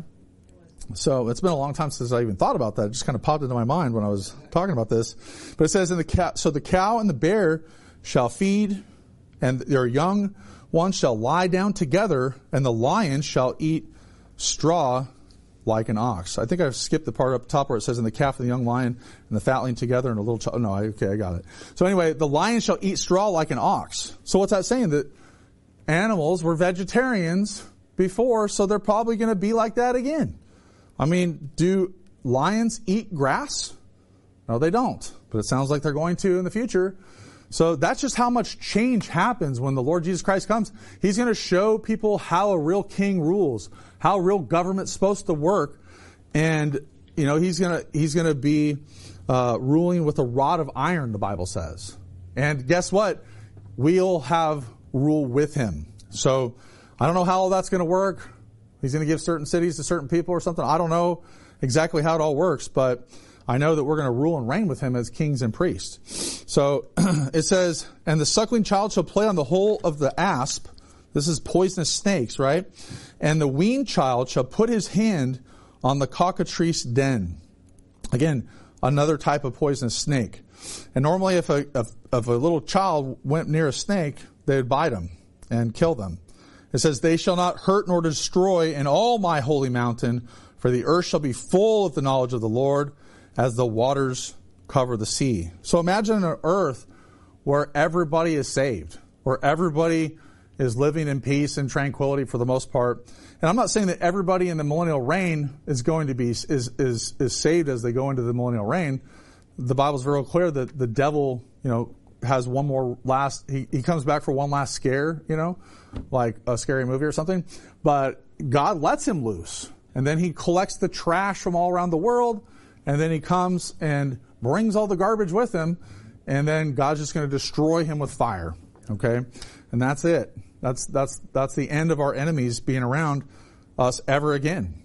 So it's been a long time since I even thought about that. It just kind of popped into my mind when I was talking about this. But it says, in the cow, so the cow and the bear shall feed, and their young ones shall lie down together, and the lion shall eat straw like an ox. I think I've skipped the part up top where it says, in the calf and the young lion and the fatling together and a little child. Oh, no, I, okay, I got it. So anyway, the lion shall eat straw like an ox. So what's that saying? That animals were vegetarians before, so they're probably going to be like that again. I mean, do lions eat grass? No, they don't. But it sounds like they're going to in the future. So that's just how much change happens when the Lord Jesus Christ comes. He's going to show people how a real king rules, how real government's supposed to work. And, you know, he's going to, he's going to be uh, ruling with a rod of iron, the Bible says. And guess what? We'll have rule with him. So I don't know how all that's going to work. He's going to give certain cities to certain people or something. I don't know exactly how it all works, but I know that we're going to rule and reign with him as kings and priests. So it says, and the suckling child shall play on the hole of the asp. This is poisonous snakes, right? And the weaned child shall put his hand on the cockatrice den. Again, another type of poisonous snake. And normally if a, if, if a little child went near a snake, they would bite him and kill them. It says, they shall not hurt nor destroy in all my holy mountain, for the earth shall be full of the knowledge of the Lord, as the waters cover the sea. So imagine an earth where everybody is saved, where everybody is living in peace and tranquility for the most part. And I'm not saying that everybody in the millennial reign is going to be, is, is, is saved as they go into the millennial reign. The Bible's very clear that the devil, you know, has one more last, he, he comes back for one last scare, you know, like a scary movie or something. But God lets him loose. And then he collects the trash from all around the world. And then he comes and brings all the garbage with him. And then God's just going to destroy him with fire. Okay? And that's it. That's, that's, that's the end of our enemies being around us ever again.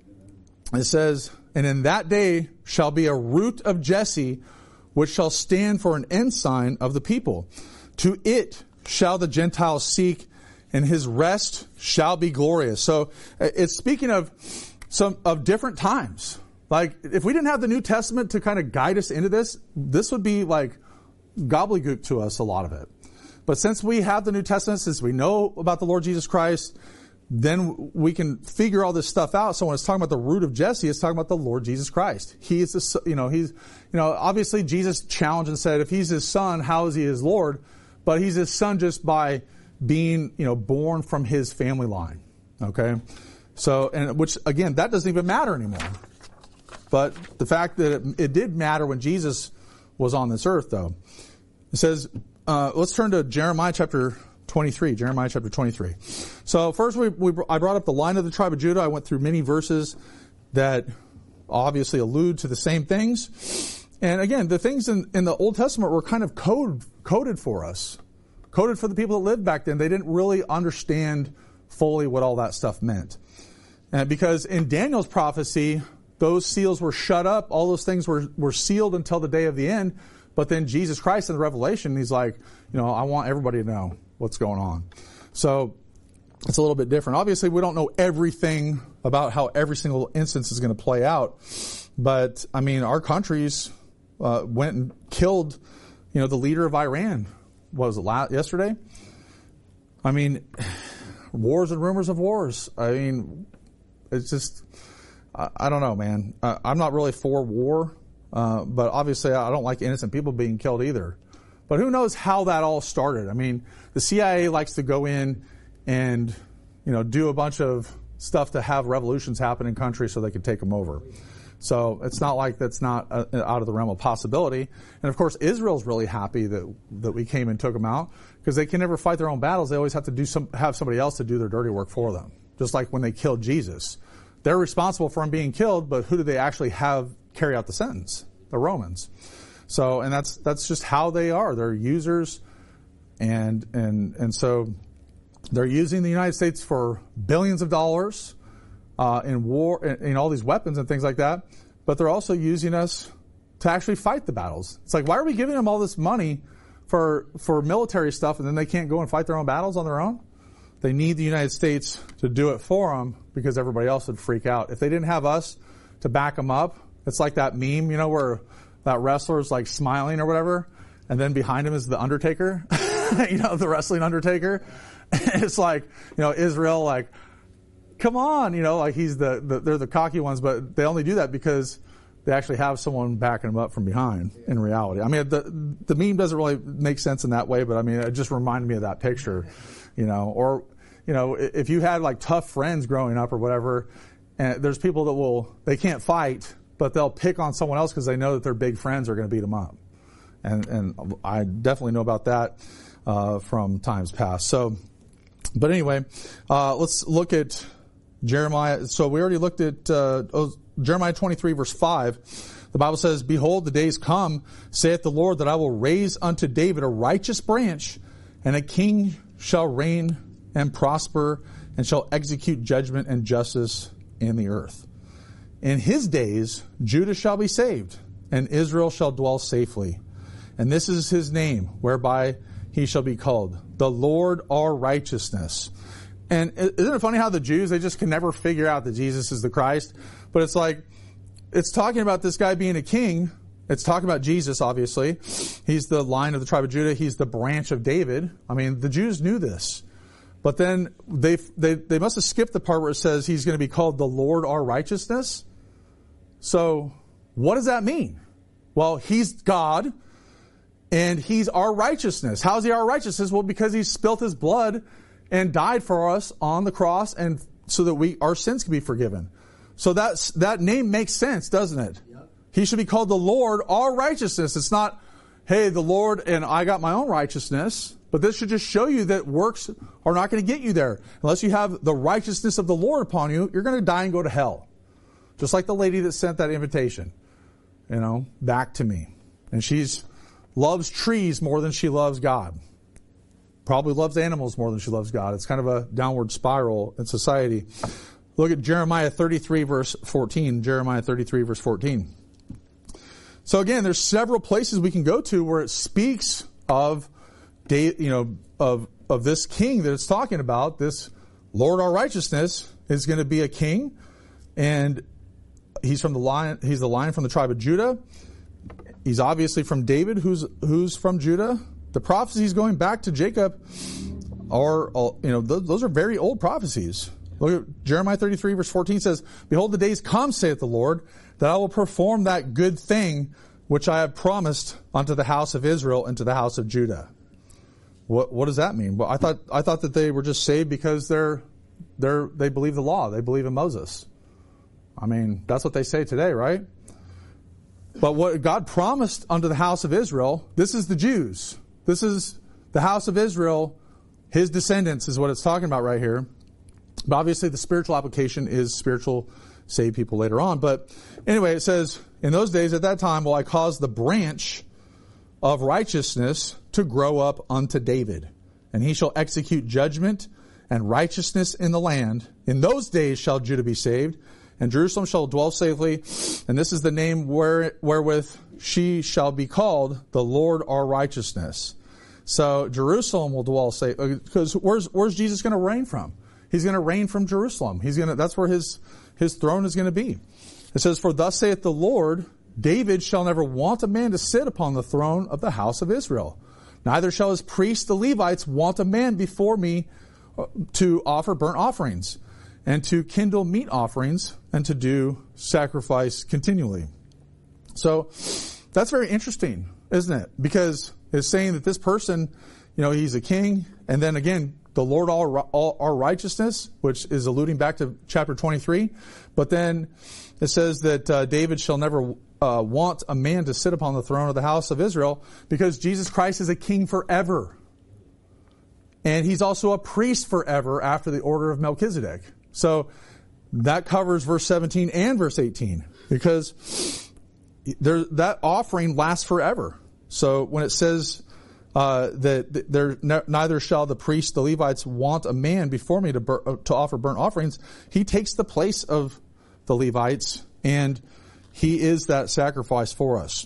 It says, and in that day shall be a root of Jesse, which shall stand for an ensign of the people. To it shall the Gentiles seek, and his rest shall be glorious. So it's speaking of some of different times. Like, if we didn't have the New Testament to kind of guide us into this, this would be like gobbledygook to us, a lot of it. But since we have the New Testament, since we know about the Lord Jesus Christ, then we can figure all this stuff out. So when it's talking about the root of Jesse, it's talking about the Lord Jesus Christ. He is the, you know, he's, you know, obviously Jesus challenged and said, if he's his son, how is he his Lord? But he's his son just by being, you know, born from his family line. Okay. So, and which again, that doesn't even matter anymore. But the fact that it, it did matter when Jesus was on this earth, though. It says, uh, let's turn to Jeremiah chapter twenty-three. Jeremiah chapter twenty-three. So first we, we, I brought up the line of the tribe of Judah. I went through many verses that obviously allude to the same things. And again, the things in, in the Old Testament were kind of code, coded for us. Coded for the people that lived back then. They didn't really understand fully what all that stuff meant. And because in Daniel's prophecy, those seals were shut up. All those things were, were sealed until the day of the end. But then Jesus Christ in the Revelation, he's like, you know, I want everybody to know what's going on. So it's a little bit different. Obviously, we don't know everything about how every single instance is going to play out. But, I mean, our countries uh, went and killed, you know, the leader of Iran. What was it, last, yesterday? I mean, wars and rumors of wars. I mean, it's just... I, I don't know, man. Uh, I'm not really for war, uh, but obviously I don't like innocent people being killed either. But who knows how that all started? I mean, the C I A likes to go in and, you know, do a bunch of stuff to have revolutions happen in countries so they can take them over. So it's not like that's not uh, out of the realm of possibility. And of course, Israel's really happy that that we came and took them out, because they can never fight their own battles. They always have to do some have somebody else to do their dirty work for them. Just like when they killed Jesus, they're responsible for him being killed, but who do they actually have carry out the sentence? The Romans. So, and that's that's just how they are. They're users, and and and so they're using the United States for billions of dollars. Uh, in war, in, in all these weapons and things like that, but they're also using us to actually fight the battles. It's like, why are we giving them all this money for for military stuff, and then they can't go and fight their own battles on their own? They need the United States to do it for them, because everybody else would freak out. If they didn't have us to back them up, it's like that meme, you know, where that wrestler's like smiling or whatever, and then behind him is the Undertaker, you know, the wrestling Undertaker. It's like, you know, Israel, like, come on, you know, like he's the, the, they're the cocky ones, but they only do that because they actually have someone backing them up from behind in reality. I mean, the, the meme doesn't really make sense in that way, but I mean, it just reminded me of that picture, you know, or, you know, if you had like tough friends growing up or whatever, and there's people that will, they can't fight, but they'll pick on someone else because they know that their big friends are going to beat them up. And, and I definitely know about that, uh, from times past. So, but anyway, uh, let's look at Jeremiah. So we already looked at uh, oh, Jeremiah twenty-three, verse five. The Bible says, "Behold, the days come, saith the Lord, that I will raise unto David a righteous branch, and a king shall reign and prosper, and shall execute judgment and justice in the earth. In his days Judah shall be saved, and Israel shall dwell safely. And this is his name, whereby he shall be called, the Lord our righteousness." And isn't it funny how the Jews, they just can never figure out that Jesus is the Christ? But it's like, it's talking about this guy being a king. It's talking about Jesus, obviously. He's the line of the tribe of Judah. He's the branch of David. I mean, the Jews knew this. But then they they they must have skipped the part where it says he's going to be called the Lord our righteousness. So what does that mean? Well, he's God, and he's our righteousness. How is he our righteousness? Well, because he spilt his blood and died for us on the cross, and so that we our sins can be forgiven. So that's, that name makes sense, doesn't it? Yep. He should be called the Lord our righteousness. It's not, hey, the Lord and I got my own righteousness. But this should just show you that works are not going to get you there. Unless you have the righteousness of the Lord upon you, you're going to die and go to hell. Just like the lady that sent that invitation, you know, back to me. And she's loves trees more than she loves God. Probably loves animals more than she loves God. It's kind of a downward spiral in society. Look at Jeremiah thirty-three, verse fourteen. Jeremiah thirty-three, verse fourteen. So again, there's several places we can go to where it speaks of, you know, of of this king that it's talking about. This Lord our righteousness is going to be a king, and he's from the line. He's the line from the tribe of Judah. He's obviously from David, who's who's from Judah. The prophecies going back to Jacob are, you know, those are very old prophecies. Look at Jeremiah thirty-three, verse fourteen says, "Behold, the days come, saith the Lord, that I will perform that good thing which I have promised unto the house of Israel and to the house of Judah." What what does that mean? Well, I thought I thought that they were just saved because they're they're they believe the law, they believe in Moses. I mean, that's what they say today, right? But what God promised unto the house of Israel, this is the Jews. This is the house of Israel, his descendants is what it's talking about right here. But obviously the spiritual application is spiritual saved people later on. But anyway, it says, "In those days at that time will I cause the branch of righteousness to grow up unto David, and he shall execute judgment and righteousness in the land. In those days shall Judah be saved, and Jerusalem shall dwell safely. And this is the name where, wherewith she shall be called, the Lord our righteousness." So Jerusalem will dwell safe, because where's where's Jesus going to reign from? He's going to reign from Jerusalem. He's going to that's where his his throne is going to be. It says, "For thus saith the Lord, David shall never want a man to sit upon the throne of the house of Israel. Neither shall his priests the Levites want a man before me to offer burnt offerings. and to kindle meat offerings, and to do sacrifice continually. So that's very interesting, isn't it? Because it's saying that this person, you know, he's a king, and then again, the Lord all, all our righteousness, which is alluding back to chapter twenty-three. But then it says that uh, David shall never uh, want a man to sit upon the throne of the house of Israel, because Jesus Christ is a king forever. And he's also a priest forever after the order of Melchizedek. So that covers verse seventeen and verse eighteen, because there, that offering lasts forever. So when it says uh, that there neither shall the priests, the Levites, want a man before me to bur- to offer burnt offerings, he takes the place of the Levites, and he is that sacrifice for us.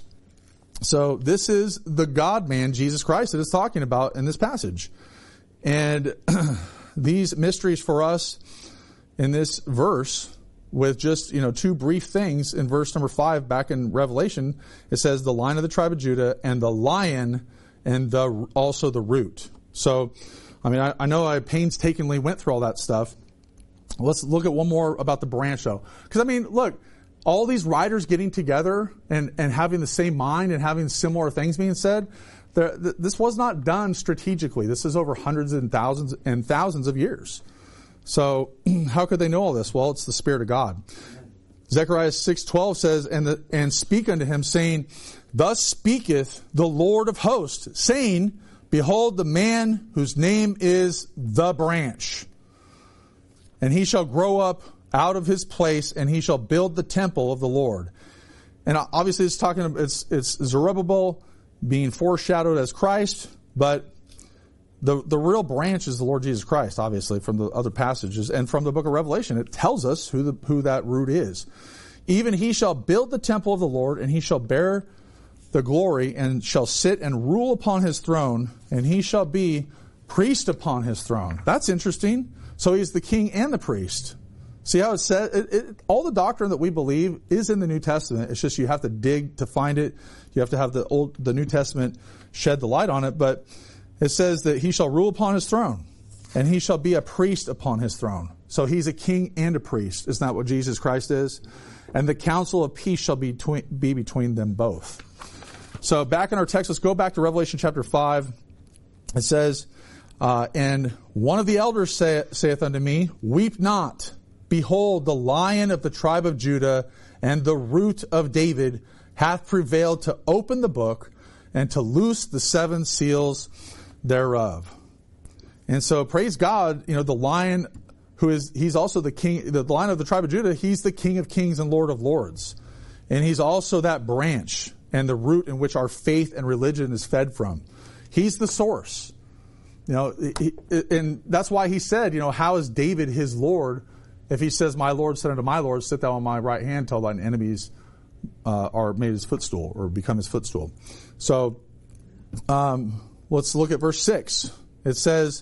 So this is the God-man, Jesus Christ, that it's talking about in this passage. And these mysteries for us in this verse, with just, you know, two brief things in verse number five back in Revelation, it says the Lion of the tribe of Judah and the Lion and the also the root. So, I mean, I, I know I painstakingly went through all that stuff. Let's look at one more about the branch, though. Because, I mean, look, all these writers getting together and, and having the same mind and having similar things being said, there, th- this was not done strategically. This is over hundreds and thousands and thousands of years. So how could they know all this? Well, it's the Spirit of God. Zechariah six twelve says, and, the, and speak unto him, saying, thus speaketh the Lord of hosts, saying, behold, the man whose name is the branch. And he shall grow up out of his place, and he shall build the temple of the Lord. And obviously it's talking, it's, it's Zerubbabel being foreshadowed as Christ, but the, the real branch is the Lord Jesus Christ, obviously, from the other passages. And from the book of Revelation, it tells us who the, who that root is. Even he shall build the temple of the Lord, and he shall bear the glory, and shall sit and rule upon his throne, and he shall be priest upon his throne. That's interesting. So he's the king and the priest. See how it said? It, it, all the doctrine that we believe is in the New Testament. It's just you have to dig to find it. You have to have the old, the New Testament shed the light on it. But it says that he shall rule upon his throne, and he shall be a priest upon his throne. So he's a king and a priest. Isn't that what Jesus Christ is? And the counsel of peace shall be, twi- be between them both. So back in our text, let's go back to Revelation chapter five. It says, uh, and one of the elders say, saith unto me, weep not. Behold, the Lion of the tribe of Judah and the root of David hath prevailed to open the book and to loose the seven seals thereof. And so praise God, you know, the Lion who is, he's also the king, the Lion of the tribe of Judah, he's the King of kings and Lord of lords. And he's also that branch and the root in which our faith and religion is fed from. He's the source. You know, he, and that's why he said, you know, how is David his Lord? If he says, my Lord said unto my Lord, sit thou on my right hand till thine enemies uh, are made his footstool or become his footstool. So um, let's look at verse six. It says,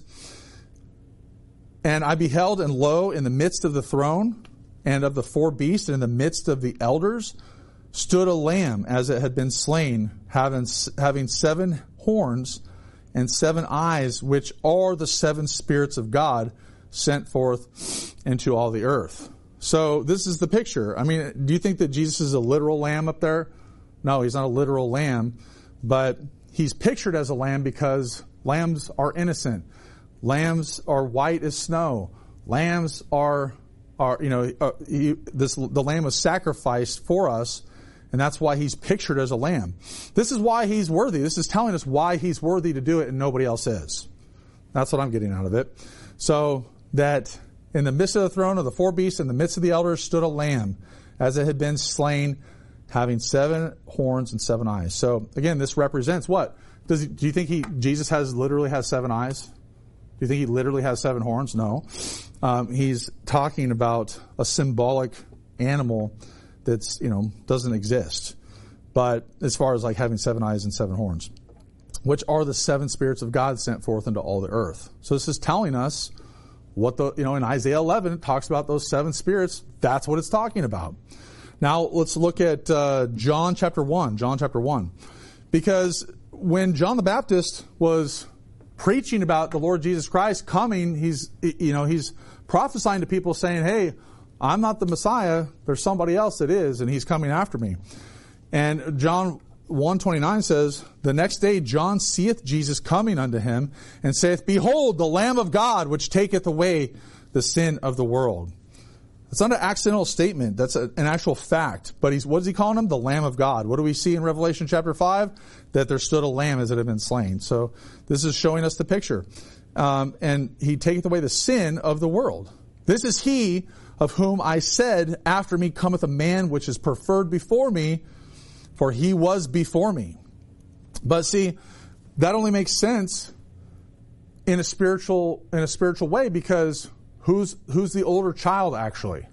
and I beheld, and lo, in the midst of the throne and of the four beasts, and in the midst of the elders, stood a lamb as it had been slain, having, having seven horns and seven eyes, which are the seven spirits of God sent forth into all the earth. So this is the picture. I mean, do you think that Jesus is a literal lamb up there? No, he's not a literal lamb, but he's pictured as a lamb because lambs are innocent. Lambs are white as snow. Lambs are, are you know, uh, he, this the lamb was sacrificed for us, and that's why he's pictured as a lamb. This is why he's worthy. This is telling us why he's worthy to do it and nobody else is. That's what I'm getting out of it. So that in the midst of the throne of the four beasts, in the midst of the elders, stood a lamb, as it had been slain, having seven horns and seven eyes. So again, this represents what? Does he, do you think he Jesus has literally has seven eyes? Do you think he literally has seven horns? No. Um, he's talking about a symbolic animal that's, you know, doesn't exist. But as far as like having seven eyes and seven horns, which are the seven spirits of God sent forth into all the earth. So this is telling us what the, you know, in Isaiah eleven, it talks about those seven spirits. That's what it's talking about. Now let's look at uh, John chapter one. John chapter one. Because when John the Baptist was preaching about the Lord Jesus Christ coming, he's, you know, he's prophesying to people saying, hey, I'm not the Messiah. There's somebody else that is, and he's coming after me. And John one twenty-nine says, the next day John seeth Jesus coming unto him, and saith, behold, the Lamb of God, which taketh away the sin of the world. It's not an accidental statement. That's a, an actual fact. But he's, what is he calling him? The Lamb of God. What do we see in Revelation chapter five? That there stood a lamb as it had been slain. So this is showing us the picture. Um, and he taketh away the sin of the world. This is he of whom I said, after me cometh a man which is preferred before me, for he was before me. But see, that only makes sense in a spiritual in a spiritual way, because who's who's the older child actually?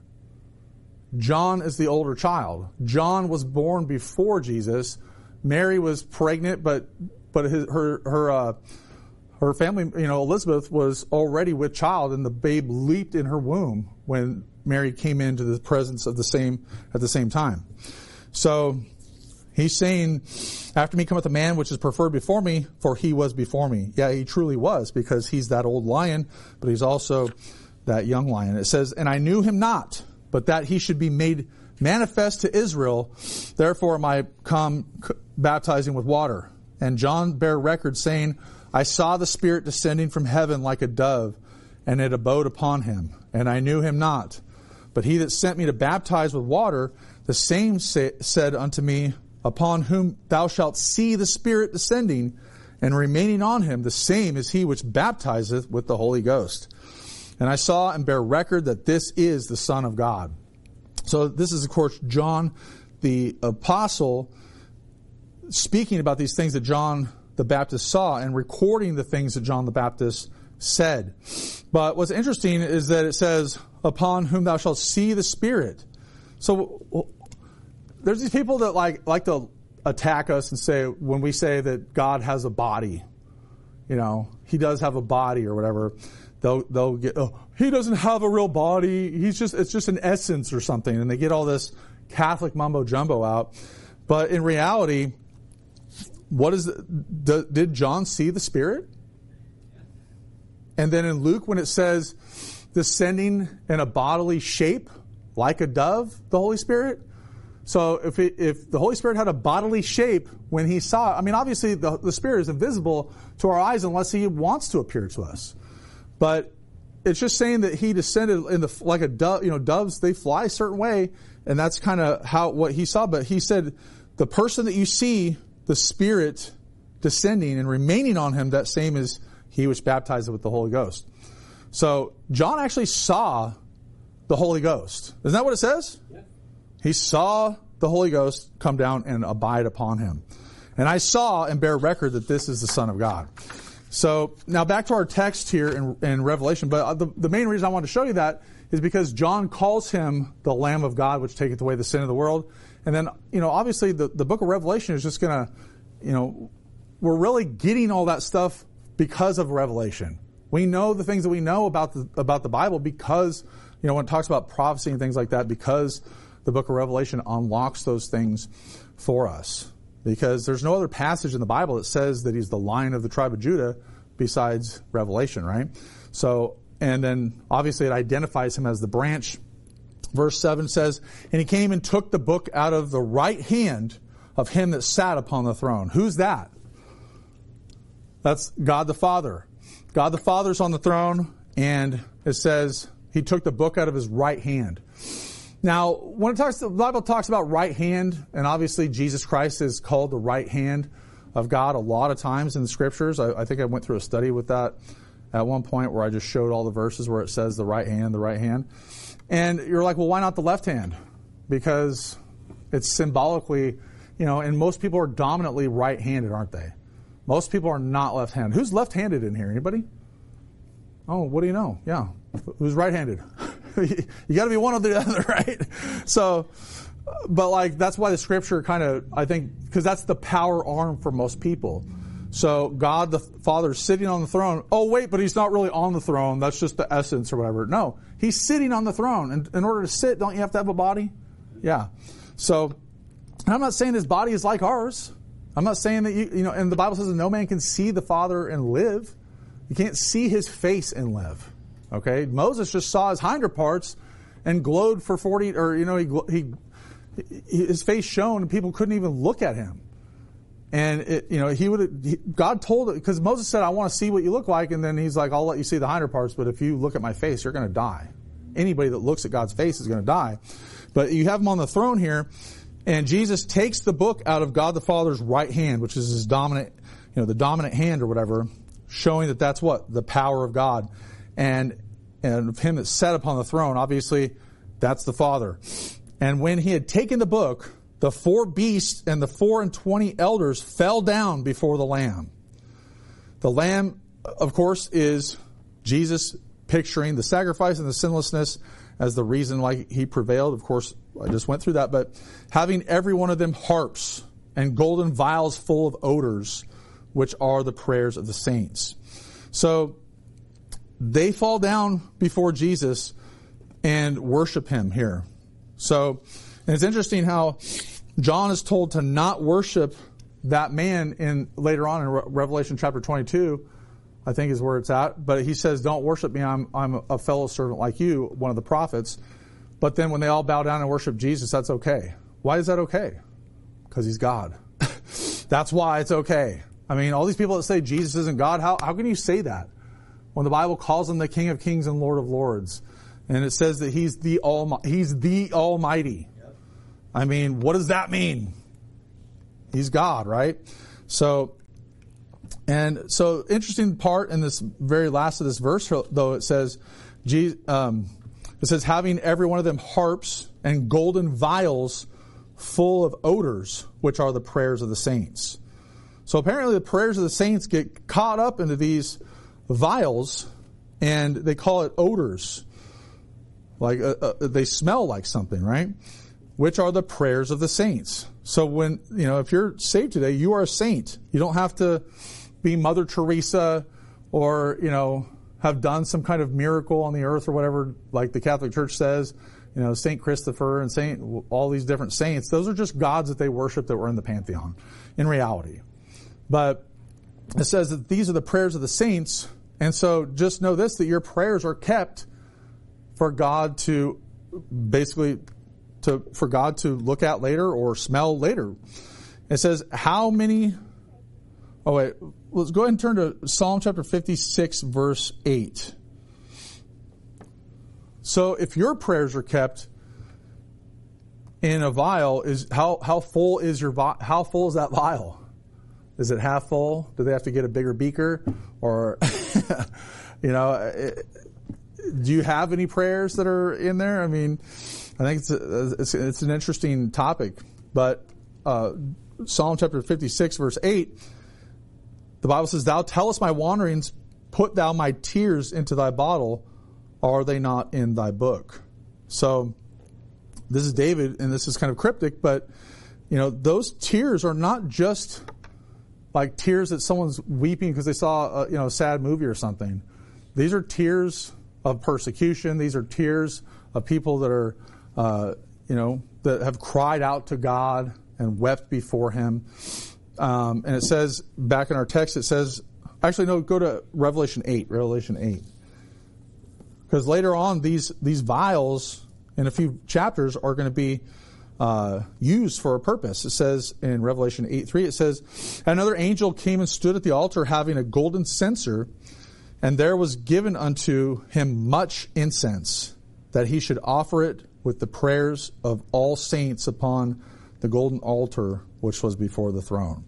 John is the older child. John was born before Jesus. Mary was pregnant, but but his, her her uh, her family, you know, Elizabeth was already with child, and the babe leaped in her womb when Mary came into the presence of the same at the same time. So he's saying, after me cometh a man which is preferred before me, for he was before me. Yeah, he truly was, because he's that old lion, but he's also that young lion. It says, and I knew him not, but that he should be made manifest to Israel. Therefore am I come baptizing with water. And John bare record, saying, I saw the Spirit descending from heaven like a dove, and it abode upon him. And I knew him not. But he that sent me to baptize with water, the same say, said unto me, upon whom thou shalt see the Spirit descending and remaining on him, the same is he which baptizeth with the Holy Ghost. And I saw and bear record that this is the Son of God. So this is, of course, John the Apostle speaking about these things that John the Baptist saw and recording the things that John the Baptist said. But what's interesting is that it says, upon whom thou shalt see the Spirit. So there's these people that like like to attack us and say, when we say that God has a body, you know, he does have a body or whatever, they'll they'll get, oh, he doesn't have a real body. He's just it's just an essence or something, and they get all this Catholic mumbo jumbo out. But in reality, what is the, did John see the Spirit? And then in Luke, when it says descending in a bodily shape like a dove, the Holy Spirit. So if it, if the Holy Spirit had a bodily shape when he saw, I mean, obviously the, the Spirit is invisible to our eyes unless he wants to appear to us. But it's just saying that he descended in the, like a dove, you know, doves, they fly a certain way, and that's kind of how, what he saw. But he said, the person that you see, the Spirit descending and remaining on him, that same is he which baptized with the Holy Ghost. So John actually saw the Holy Ghost. Isn't that what it says? Yeah. He saw the Holy Ghost come down and abide upon him. And I saw and bear record that this is the Son of God. So now back to our text here in, in Revelation. But the, the main reason I want to show you that is because John calls him the Lamb of God, which taketh away the sin of the world. And then, you know, obviously the, the book of Revelation is just going to, you know, we're really getting all that stuff because of Revelation. We know the things that we know about the, about the Bible because, you know, when it talks about prophecy and things like that, because the book of Revelation unlocks those things for us. Because there's no other passage in the Bible that says that he's the Lion of the tribe of Judah besides Revelation, right? So, and then obviously it identifies him as the branch. Verse seven says, and he came and took the book out of the right hand of him that sat upon the throne. Who's that? That's God the Father. God the Father's on the throne, and it says he took the book out of his right hand. Now, when it talks, the Bible talks about right hand, and obviously Jesus Christ is called the right hand of God a lot of times in the Scriptures. I, I think I went through a study with that at one point where I just showed all the verses where it says the right hand, the right hand. And you're like, well, why not the left hand? Because it's symbolically, you know, and most people are dominantly right-handed, aren't they? Most people are not left-handed. Who's left-handed in here? Anybody? Oh, what do you know? Yeah. Who's right-handed? You got to be one or the other, right? So, but like, that's why the Scripture kind of, I think, because that's the power arm for most people. So God the Father is sitting on the throne. Oh, wait, but he's not really on the throne. That's just the essence or whatever. No, he's sitting on the throne. And in order to sit, don't you have to have a body? Yeah. So, and I'm not saying his body is like ours. I'm not saying that, you, you know, and the Bible says that no man can see the Father and live. You can't see his face and live. Okay, Moses just saw his hinder parts and glowed for forty, or you know, he he his face shone, and people couldn't even look at him. And it, you know, he would God told it, because Moses said, "I want to see what you look like," and then he's like, "I'll let you see the hinder parts, but if you look at my face, you're going to die." Anybody that looks at God's face is going to die. But you have him on the throne here, and Jesus takes the book out of God the Father's right hand, which is his dominant, you know, the dominant hand or whatever, showing that that's what? The power of God. And, and of him that's set upon the throne, obviously, that's the Father. And when he had taken the book, the four beasts and the four and twenty elders fell down before the Lamb. The Lamb, of course, is Jesus, picturing the sacrifice and the sinlessness as the reason why he prevailed. Of course, I just went through that. But having every one of them harps and golden vials full of odors, which are the prayers of the saints. So they fall down before Jesus and worship him here. So, and it's interesting how John is told to not worship that man in later on in Re- Revelation chapter twenty-two, I think is where it's at. But he says, don't worship me. I'm, I'm a fellow servant like you, one of the prophets. But then when they all bow down and worship Jesus, that's okay. Why is that okay? Because he's God. That's why it's okay. I mean, all these people that say Jesus isn't God, how, how can you say that when the Bible calls him the King of Kings and Lord of Lords? And it says that he's the Almighty. He's the Almighty. Yep. I mean, what does that mean? He's God, right? So, and so interesting part in this very last of this verse, though, it says, um, it says, having every one of them harps and golden vials full of odors, which are the prayers of the saints. So apparently the prayers of the saints get caught up into these vials, and they call it odors. Like uh, uh, they smell like something, right? Which are the prayers of the saints. So when, you know, if you're saved today, you are a saint. You don't have to be Mother Teresa or, you know, have done some kind of miracle on the earth or whatever, like the Catholic Church says, you know, Saint Christopher and Saint, all these different saints. Those are just gods that they worship that were in the pantheon in reality. But it says that these are the prayers of the saints. And so just know this, that your prayers are kept for God to basically, to for God to look at later or smell later. It says, how many, oh wait, let's go ahead and turn to Psalm chapter fifty-six, verse eight. So if your prayers are kept in a vial, is how, how full is your, how full is that vial? Is it half full? Do they have to get a bigger beaker? Or, you know, it, do you have any prayers that are in there? I mean, I think it's a, it's, it's an interesting topic. But uh, Psalm chapter fifty-six, verse eight, the Bible says, thou tellest my wanderings, put thou my tears into thy bottle, are they not in thy book? So this is David, and this is kind of cryptic, but, you know, those tears are not just like tears that someone's weeping because they saw a, you know, a sad movie or something. These are tears of persecution. These are tears of people that are, uh, you know, that have cried out to God and wept before him. Um, and it says, back in our text, it says, actually, no, go to Revelation eight, Revelation eight. Because later on, these, these vials in a few chapters are going to be uh, used for a purpose. It says in Revelation eight three, it says, another angel came and stood at the altar having a golden censer, and there was given unto him much incense, that he should offer it with the prayers of all saints upon the golden altar which was before the throne.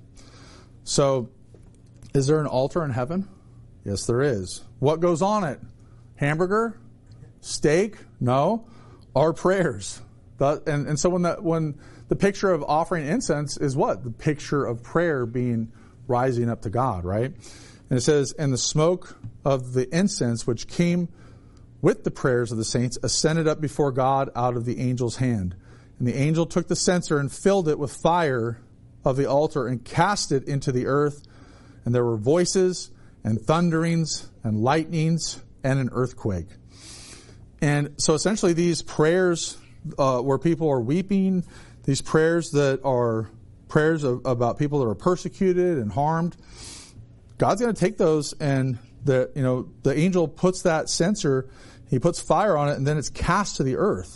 So, is there an altar in heaven? Yes, there is. What goes on it? Hamburger? Steak? No. Our prayers. The, and, and so when the, when the picture of offering incense is what? The picture of prayer being rising up to God, right? And it says, and the smoke of the incense which came with the prayers of the saints ascended up before God out of the angel's hand. And the angel took the censer and filled it with fire of the altar and cast it into the earth. And there were voices and thunderings and lightnings and an earthquake. And so essentially these prayers uh, where people are weeping, these prayers that are prayers of, about people that are persecuted and harmed, God's going to take those and the, you know, the angel puts that censer, he puts fire on it, and then it's cast to the earth.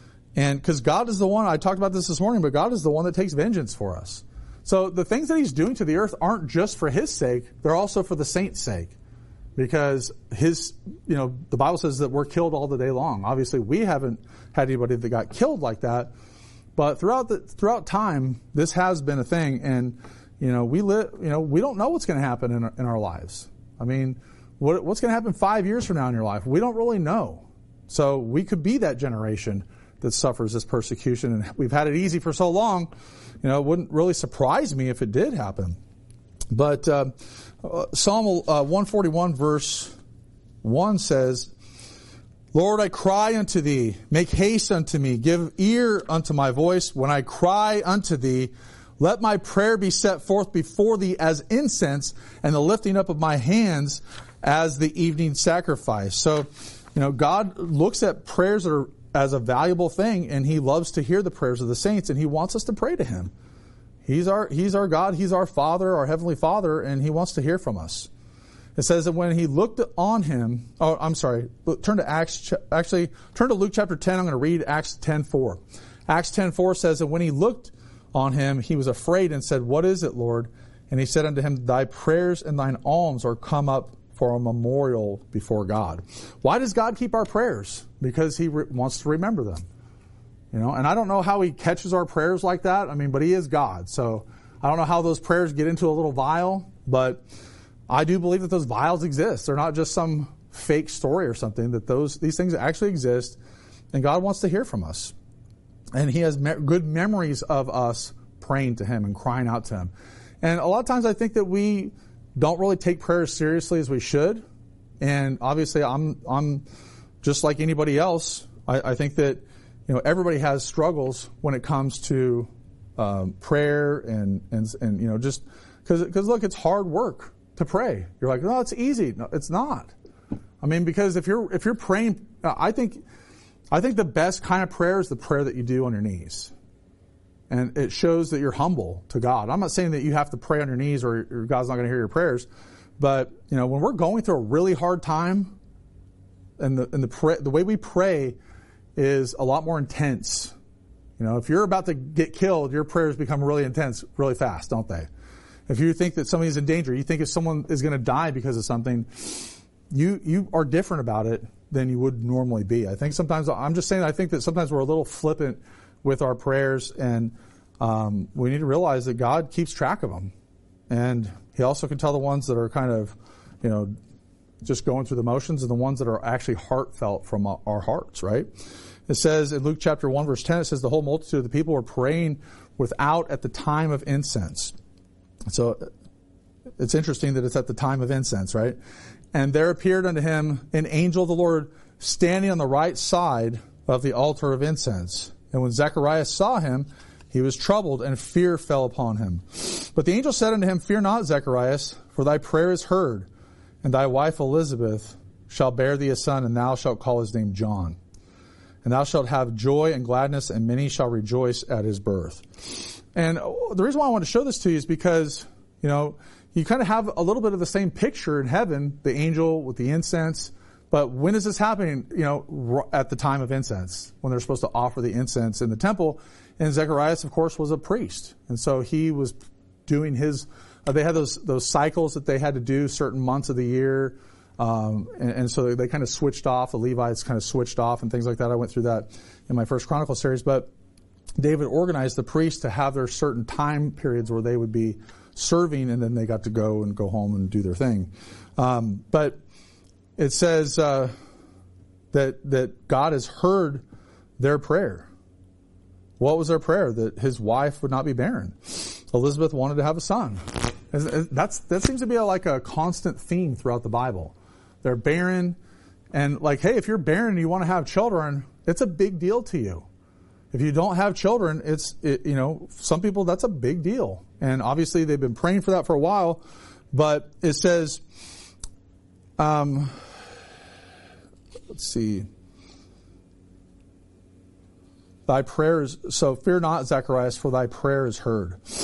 And because God is the one, I talked about this this morning, but God is the one that takes vengeance for us. So the things that he's doing to the earth aren't just for his sake, they're also for the saints' sake. Because his, you know, the Bible says that we're killed all the day long. Obviously, we haven't had anybody that got killed like that. But throughout the, throughout time, this has been a thing. And, you know, we live, you know, we don't know what's going to happen in our, in our lives. I mean, what, what's going to happen five years from now in your life? We don't really know. So we could be that generation that suffers this persecution. And we've had it easy for so long, you know, it wouldn't really surprise me if it did happen. But uh, Psalm uh, one forty-one verse one says, Lord, I cry unto thee, make haste unto me, give ear unto my voice. When I cry unto thee, let my prayer be set forth before thee as incense, and the lifting up of my hands as the evening sacrifice. So, you know, God looks at prayers that are as a valuable thing, and he loves to hear the prayers of the saints, and he wants us to pray to him. He's our, he's our God, he's our Father, our Heavenly Father, and he wants to hear from us. It says that when he looked on him, oh, I'm sorry, turn to Acts, actually, turn to Luke chapter ten, I'm going to read Acts ten four. Acts ten four says that when he looked on him, he was afraid and said, what is it, Lord? And he said unto him, thy prayers and thine alms are come up for a memorial before God. Why does God keep our prayers? Because he re- wants to remember them. You know, and I don't know how he catches our prayers like that. I mean, but he is God. So I don't know how those prayers get into a little vial, but I do believe that those vials exist. They're not just some fake story or something, that those, these things actually exist, and God wants to hear from us. And he has me- good memories of us praying to him and crying out to him. And a lot of times I think that we don't really take prayers seriously as we should. And obviously I'm, I'm just like anybody else. I, I think that, you know, everybody has struggles when it comes to um, prayer and, and, and, you know, just because, because look, it's hard work to pray. You're like, no, it's easy. No, it's not. I mean, because if you're, if you're praying, I think, I think the best kind of prayer is the prayer that you do on your knees. And it shows that you're humble to God. I'm not saying that you have to pray on your knees or, or God's not going to hear your prayers. But, you know, when we're going through a really hard time, and the, and the, pray, the way we pray is a lot more intense. You know, if you're about to get killed, your prayers become really intense really fast, don't they? If you think that somebody's in danger, you think if someone is going to die because of something, you you are different about it than you would normally be. I think sometimes, I'm just saying, I think that sometimes we're a little flippant with our prayers, and um, we need to realize that God keeps track of them. And he also can tell the ones that are kind of, you know, just going through the motions and the ones that are actually heartfelt from our hearts, right? It says in Luke chapter one, verse ten, it says, the whole multitude of the people were praying without at the time of incense. So it's interesting that it's at the time of incense, right? And there appeared unto him an angel of the Lord standing on the right side of the altar of incense. And when Zacharias saw him, he was troubled, and fear fell upon him. But the angel said unto him, fear not, Zacharias, for thy prayer is heard, and thy wife Elizabeth shall bear thee a son, and thou shalt call his name John. And thou shalt have joy and gladness, and many shall rejoice at his birth. And the reason why I want to show this to you is because, you know, you kind of have a little bit of the same picture in heaven, the angel with the incense. But when is this happening? You know, at the time of incense, when they're supposed to offer the incense in the temple. And Zacharias, of course, was a priest. And so he was doing his, uh, they had those, those cycles that they had to do certain months of the year. Um, and, and so they kind of switched off. The Levites kind of switched off and things like that. I went through that in my First Chronicle series. But David organized the priests to have their certain time periods where they would be serving, and then they got to go and go home and do their thing. Um, but it says uh, that that God has heard their prayer. What was their prayer? That his wife would not be barren. Elizabeth wanted to have a son. That's that seems to be a, like a constant theme throughout the Bible. They're barren, and like, hey, if you're barren and you want to have children, it's a big deal to you. If you don't have children, it's it, you know, some people, that's a big deal. And obviously they've been praying for that for a while. But it says, um, let's see. Thy prayers, so fear not, Zacharias, for thy prayer is heard.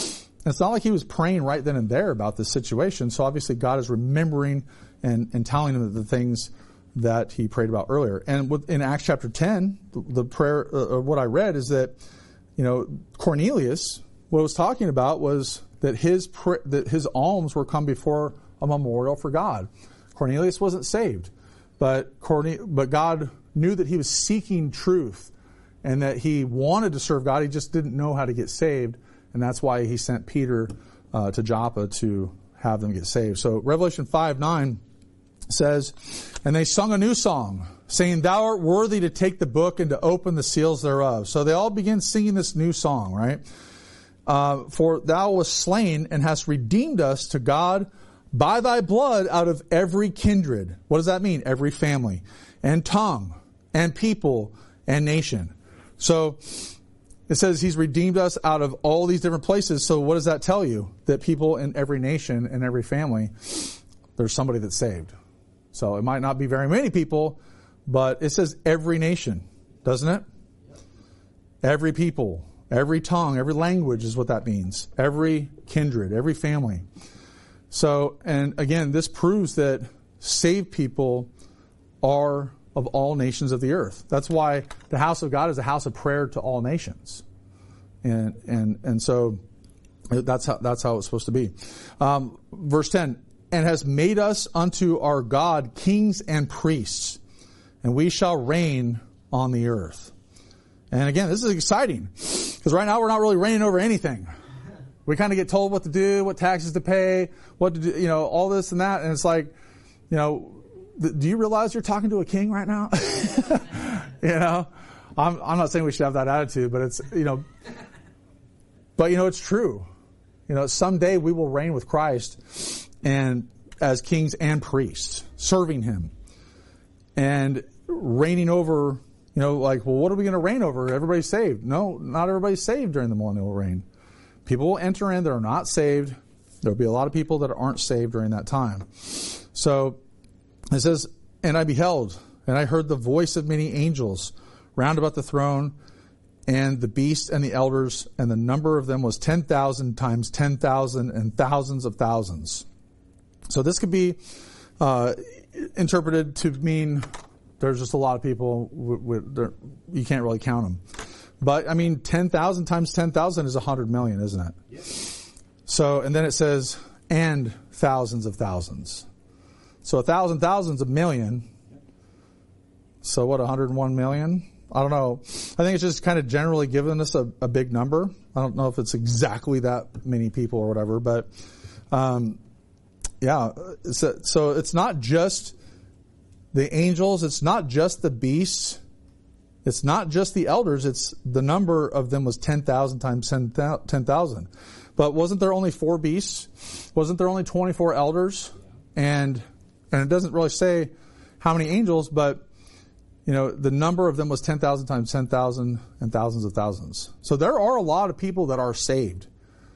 And it's not like he was praying right then and there about this situation. So obviously God is remembering and, and telling him the things that he prayed about earlier. And with, in Acts chapter ten, the, the prayer, uh, what I read is that, you know, Cornelius, what it was talking about was that his pr- that his alms were come before a memorial for God. Cornelius wasn't saved, but Corne- but God knew that he was seeking truth and that he wanted to serve God. He just didn't know how to get saved, and that's why he sent Peter uh, to Joppa to have them get saved. So Revelation five nine says, "And they sung a new song, saying, Thou art worthy to take the book and to open the seals thereof." So they all begin singing this new song, right? Uh, "For thou wast slain and hast redeemed us to God by thy blood out of every kindred." What does that mean? Every family, and tongue, and people, and nation. So it says he's redeemed us out of all these different places. So what does that tell you? That people in every nation and every family, there's somebody that's saved. So it might not be very many people, but it says every nation, doesn't it? Every people, every tongue, every language is what that means. Every kindred, every family. So, and again, this proves that saved people are of all nations of the earth. That's why the house of God is a house of prayer to all nations. And, and, and so that's how, that's how it's supposed to be. Um, verse ten, "And has made us unto our God kings and priests, and we shall reign on the earth." And again, this is exciting, because right now we're not really reigning over anything. We kind of get told what to do, what taxes to pay, what to do, you know, all this and that. And it's like, you know, th- do you realize you're talking to a king right now? You know, I'm, I'm not saying we should have that attitude, but it's, you know, but you know, it's true. You know, someday we will reign with Christ and as kings and priests, serving him and reigning over, you know, like, well, what are we going to reign over? Everybody's saved. No, not everybody's saved during the millennial reign. People will enter in that are not saved. There'll be a lot of people that aren't saved during that time. So it says, "And I beheld, and I heard the voice of many angels round about the throne, and the beast and the elders, and the number of them was ten thousand times ten thousand and thousands of thousands." So this could be uh, interpreted to mean there's just a lot of people. W- w- you can't really count them. But, I mean, ten thousand times ten thousand is one hundred million, isn't it? Yes. So, and then it says, "and thousands of thousands." So a thousand thousands a million. So what, one hundred one million? I don't know. I think it's just kind of generally giving us a, a big number. I don't know if it's exactly that many people or whatever, but um, yeah. So, so it's not just the angels. It's not just the beasts. It's not just the elders. It's the number of them was ten thousand times ten thousand. But wasn't there only four beasts? Wasn't there only twenty-four elders? And and it doesn't really say how many angels, but you know, the number of them was ten thousand times ten thousand and thousands of thousands. So there are a lot of people that are saved.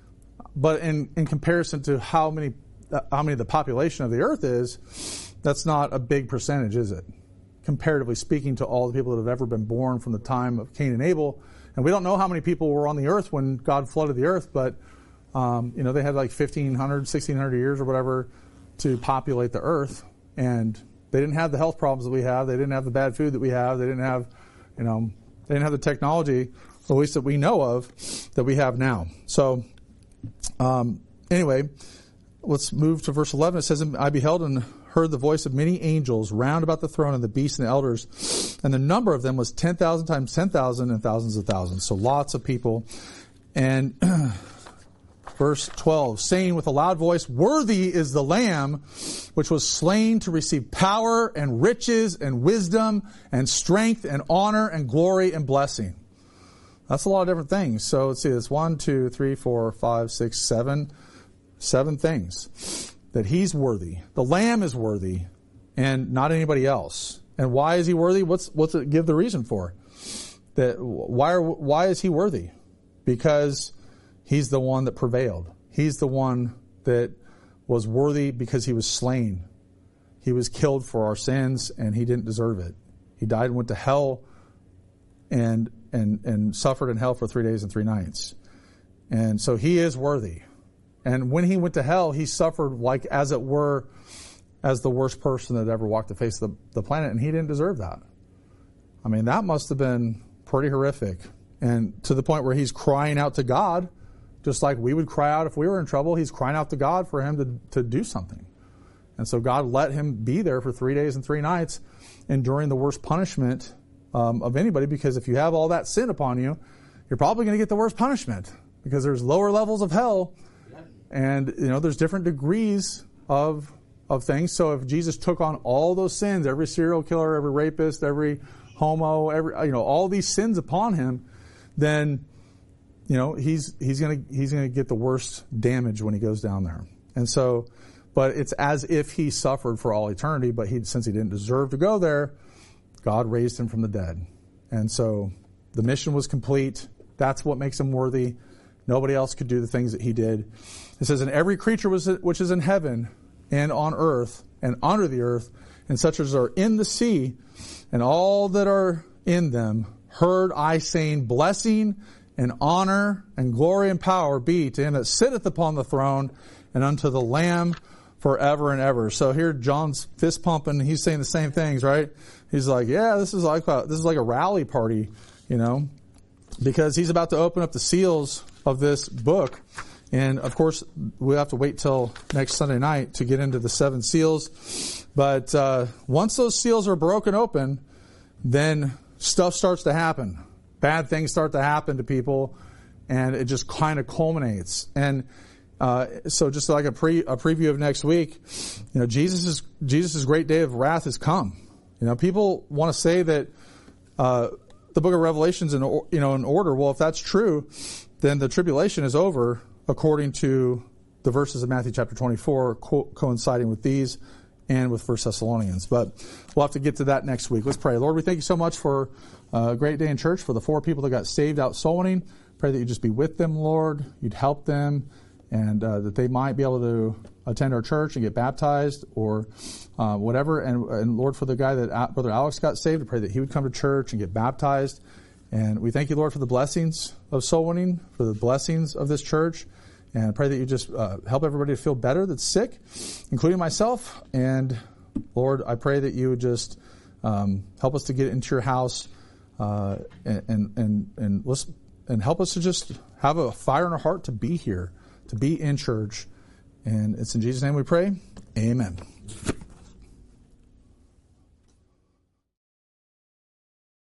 But in, in comparison to how many how many the population of the earth is, that's not a big percentage, is it? Comparatively speaking to all the people that have ever been born from the time of Cain and Abel. And we don't know how many people were on the earth when God flooded the earth, but um, you know, they had like fifteen hundred, sixteen hundred years or whatever to populate the earth. And they didn't have the health problems that we have. They didn't have the bad food that we have. They didn't have, you know, they didn't have the technology, at least that we know of, that we have now. So um, anyway, let's move to verse eleven. It says, "I beheld and heard the voice of many angels round about the throne and the beasts and the elders, and the number of them was ten thousand times ten thousand and thousands of thousands." So lots of people. And verse twelve, "saying with a loud voice, Worthy is the Lamb which was slain to receive power and riches and wisdom and strength and honor and glory and blessing." That's a lot of different things. So let's see, it's one, two, three, four, five, six, seven, seven things. That he's worthy. The Lamb is worthy and not anybody else. And why is he worthy? What's, what's it give the reason for? That why are, why is he worthy? Because he's the one that prevailed. He's the one that was worthy because he was slain. He was killed for our sins and he didn't deserve it. He died and went to hell and, and, and suffered in hell for three days and three nights. And so he is worthy. And when he went to hell, he suffered like, as it were, as the worst person that ever walked the face of the, the planet, and he didn't deserve that. I mean, that must have been pretty horrific. And to the point where he's crying out to God, just like we would cry out if we were in trouble. He's crying out to God for him to, to do something. And so God let him be there for three days and three nights, enduring the worst punishment um, of anybody, because if you have all that sin upon you, you're probably going to get the worst punishment, because there's lower levels of hell, and you know there's different degrees of of things. So if Jesus took on all those sins, every serial killer, every rapist, every homo, every you know all these sins upon him, then you know he's he's gonna he's gonna get the worst damage when he goes down there. And so, but it's as if he suffered for all eternity. But he since he didn't deserve to go there, God raised him from the dead, and so the mission was complete. That's what makes him worthy. Nobody else could do the things that he did. It says, and every creature which is in heaven and on earth and under the earth, and such as are in the sea, and all that are in them, heard I saying, blessing and honor and glory and power be to him that sitteth upon the throne and unto the Lamb forever and ever. So here John's fist pumping. He's saying the same things, right? He's like, yeah, this is like a, this is like a rally party, you know, because he's about to open up the seals of this book. And of course, we'll have to wait till next Sunday night to get into the seven seals. But uh, once those seals are broken open, then stuff starts to happen. Bad things start to happen to people, and it just kind of culminates. And uh, so, just like a pre a preview of next week, you know, Jesus' Jesus' great day of wrath has come. You know, people want to say that uh, the Book of Revelation's in you know in order. Well, if that's true, then the tribulation is over, according to the verses of Matthew chapter twenty-four, co- coinciding with these and with First Thessalonians. But we'll have to get to that next week. Let's pray. Lord, we thank you so much for a great day in church, for the four people that got saved out soul winning. Pray that you just be with them, Lord. You'd help them, and uh, that they might be able to attend our church and get baptized or uh, whatever. And, and Lord, for the guy that uh, Brother Alex got saved, I pray that he would come to church and get baptized. And we thank you, Lord, for the blessings of soul winning, for the blessings of this church. And I pray that you just uh, help everybody to feel better that's sick, including myself. And Lord, I pray that you would just um, help us to get into your house uh, and and and and, let's, and help us to just have a fire in our heart to be here, to be in church. And it's in Jesus' name we pray. Amen.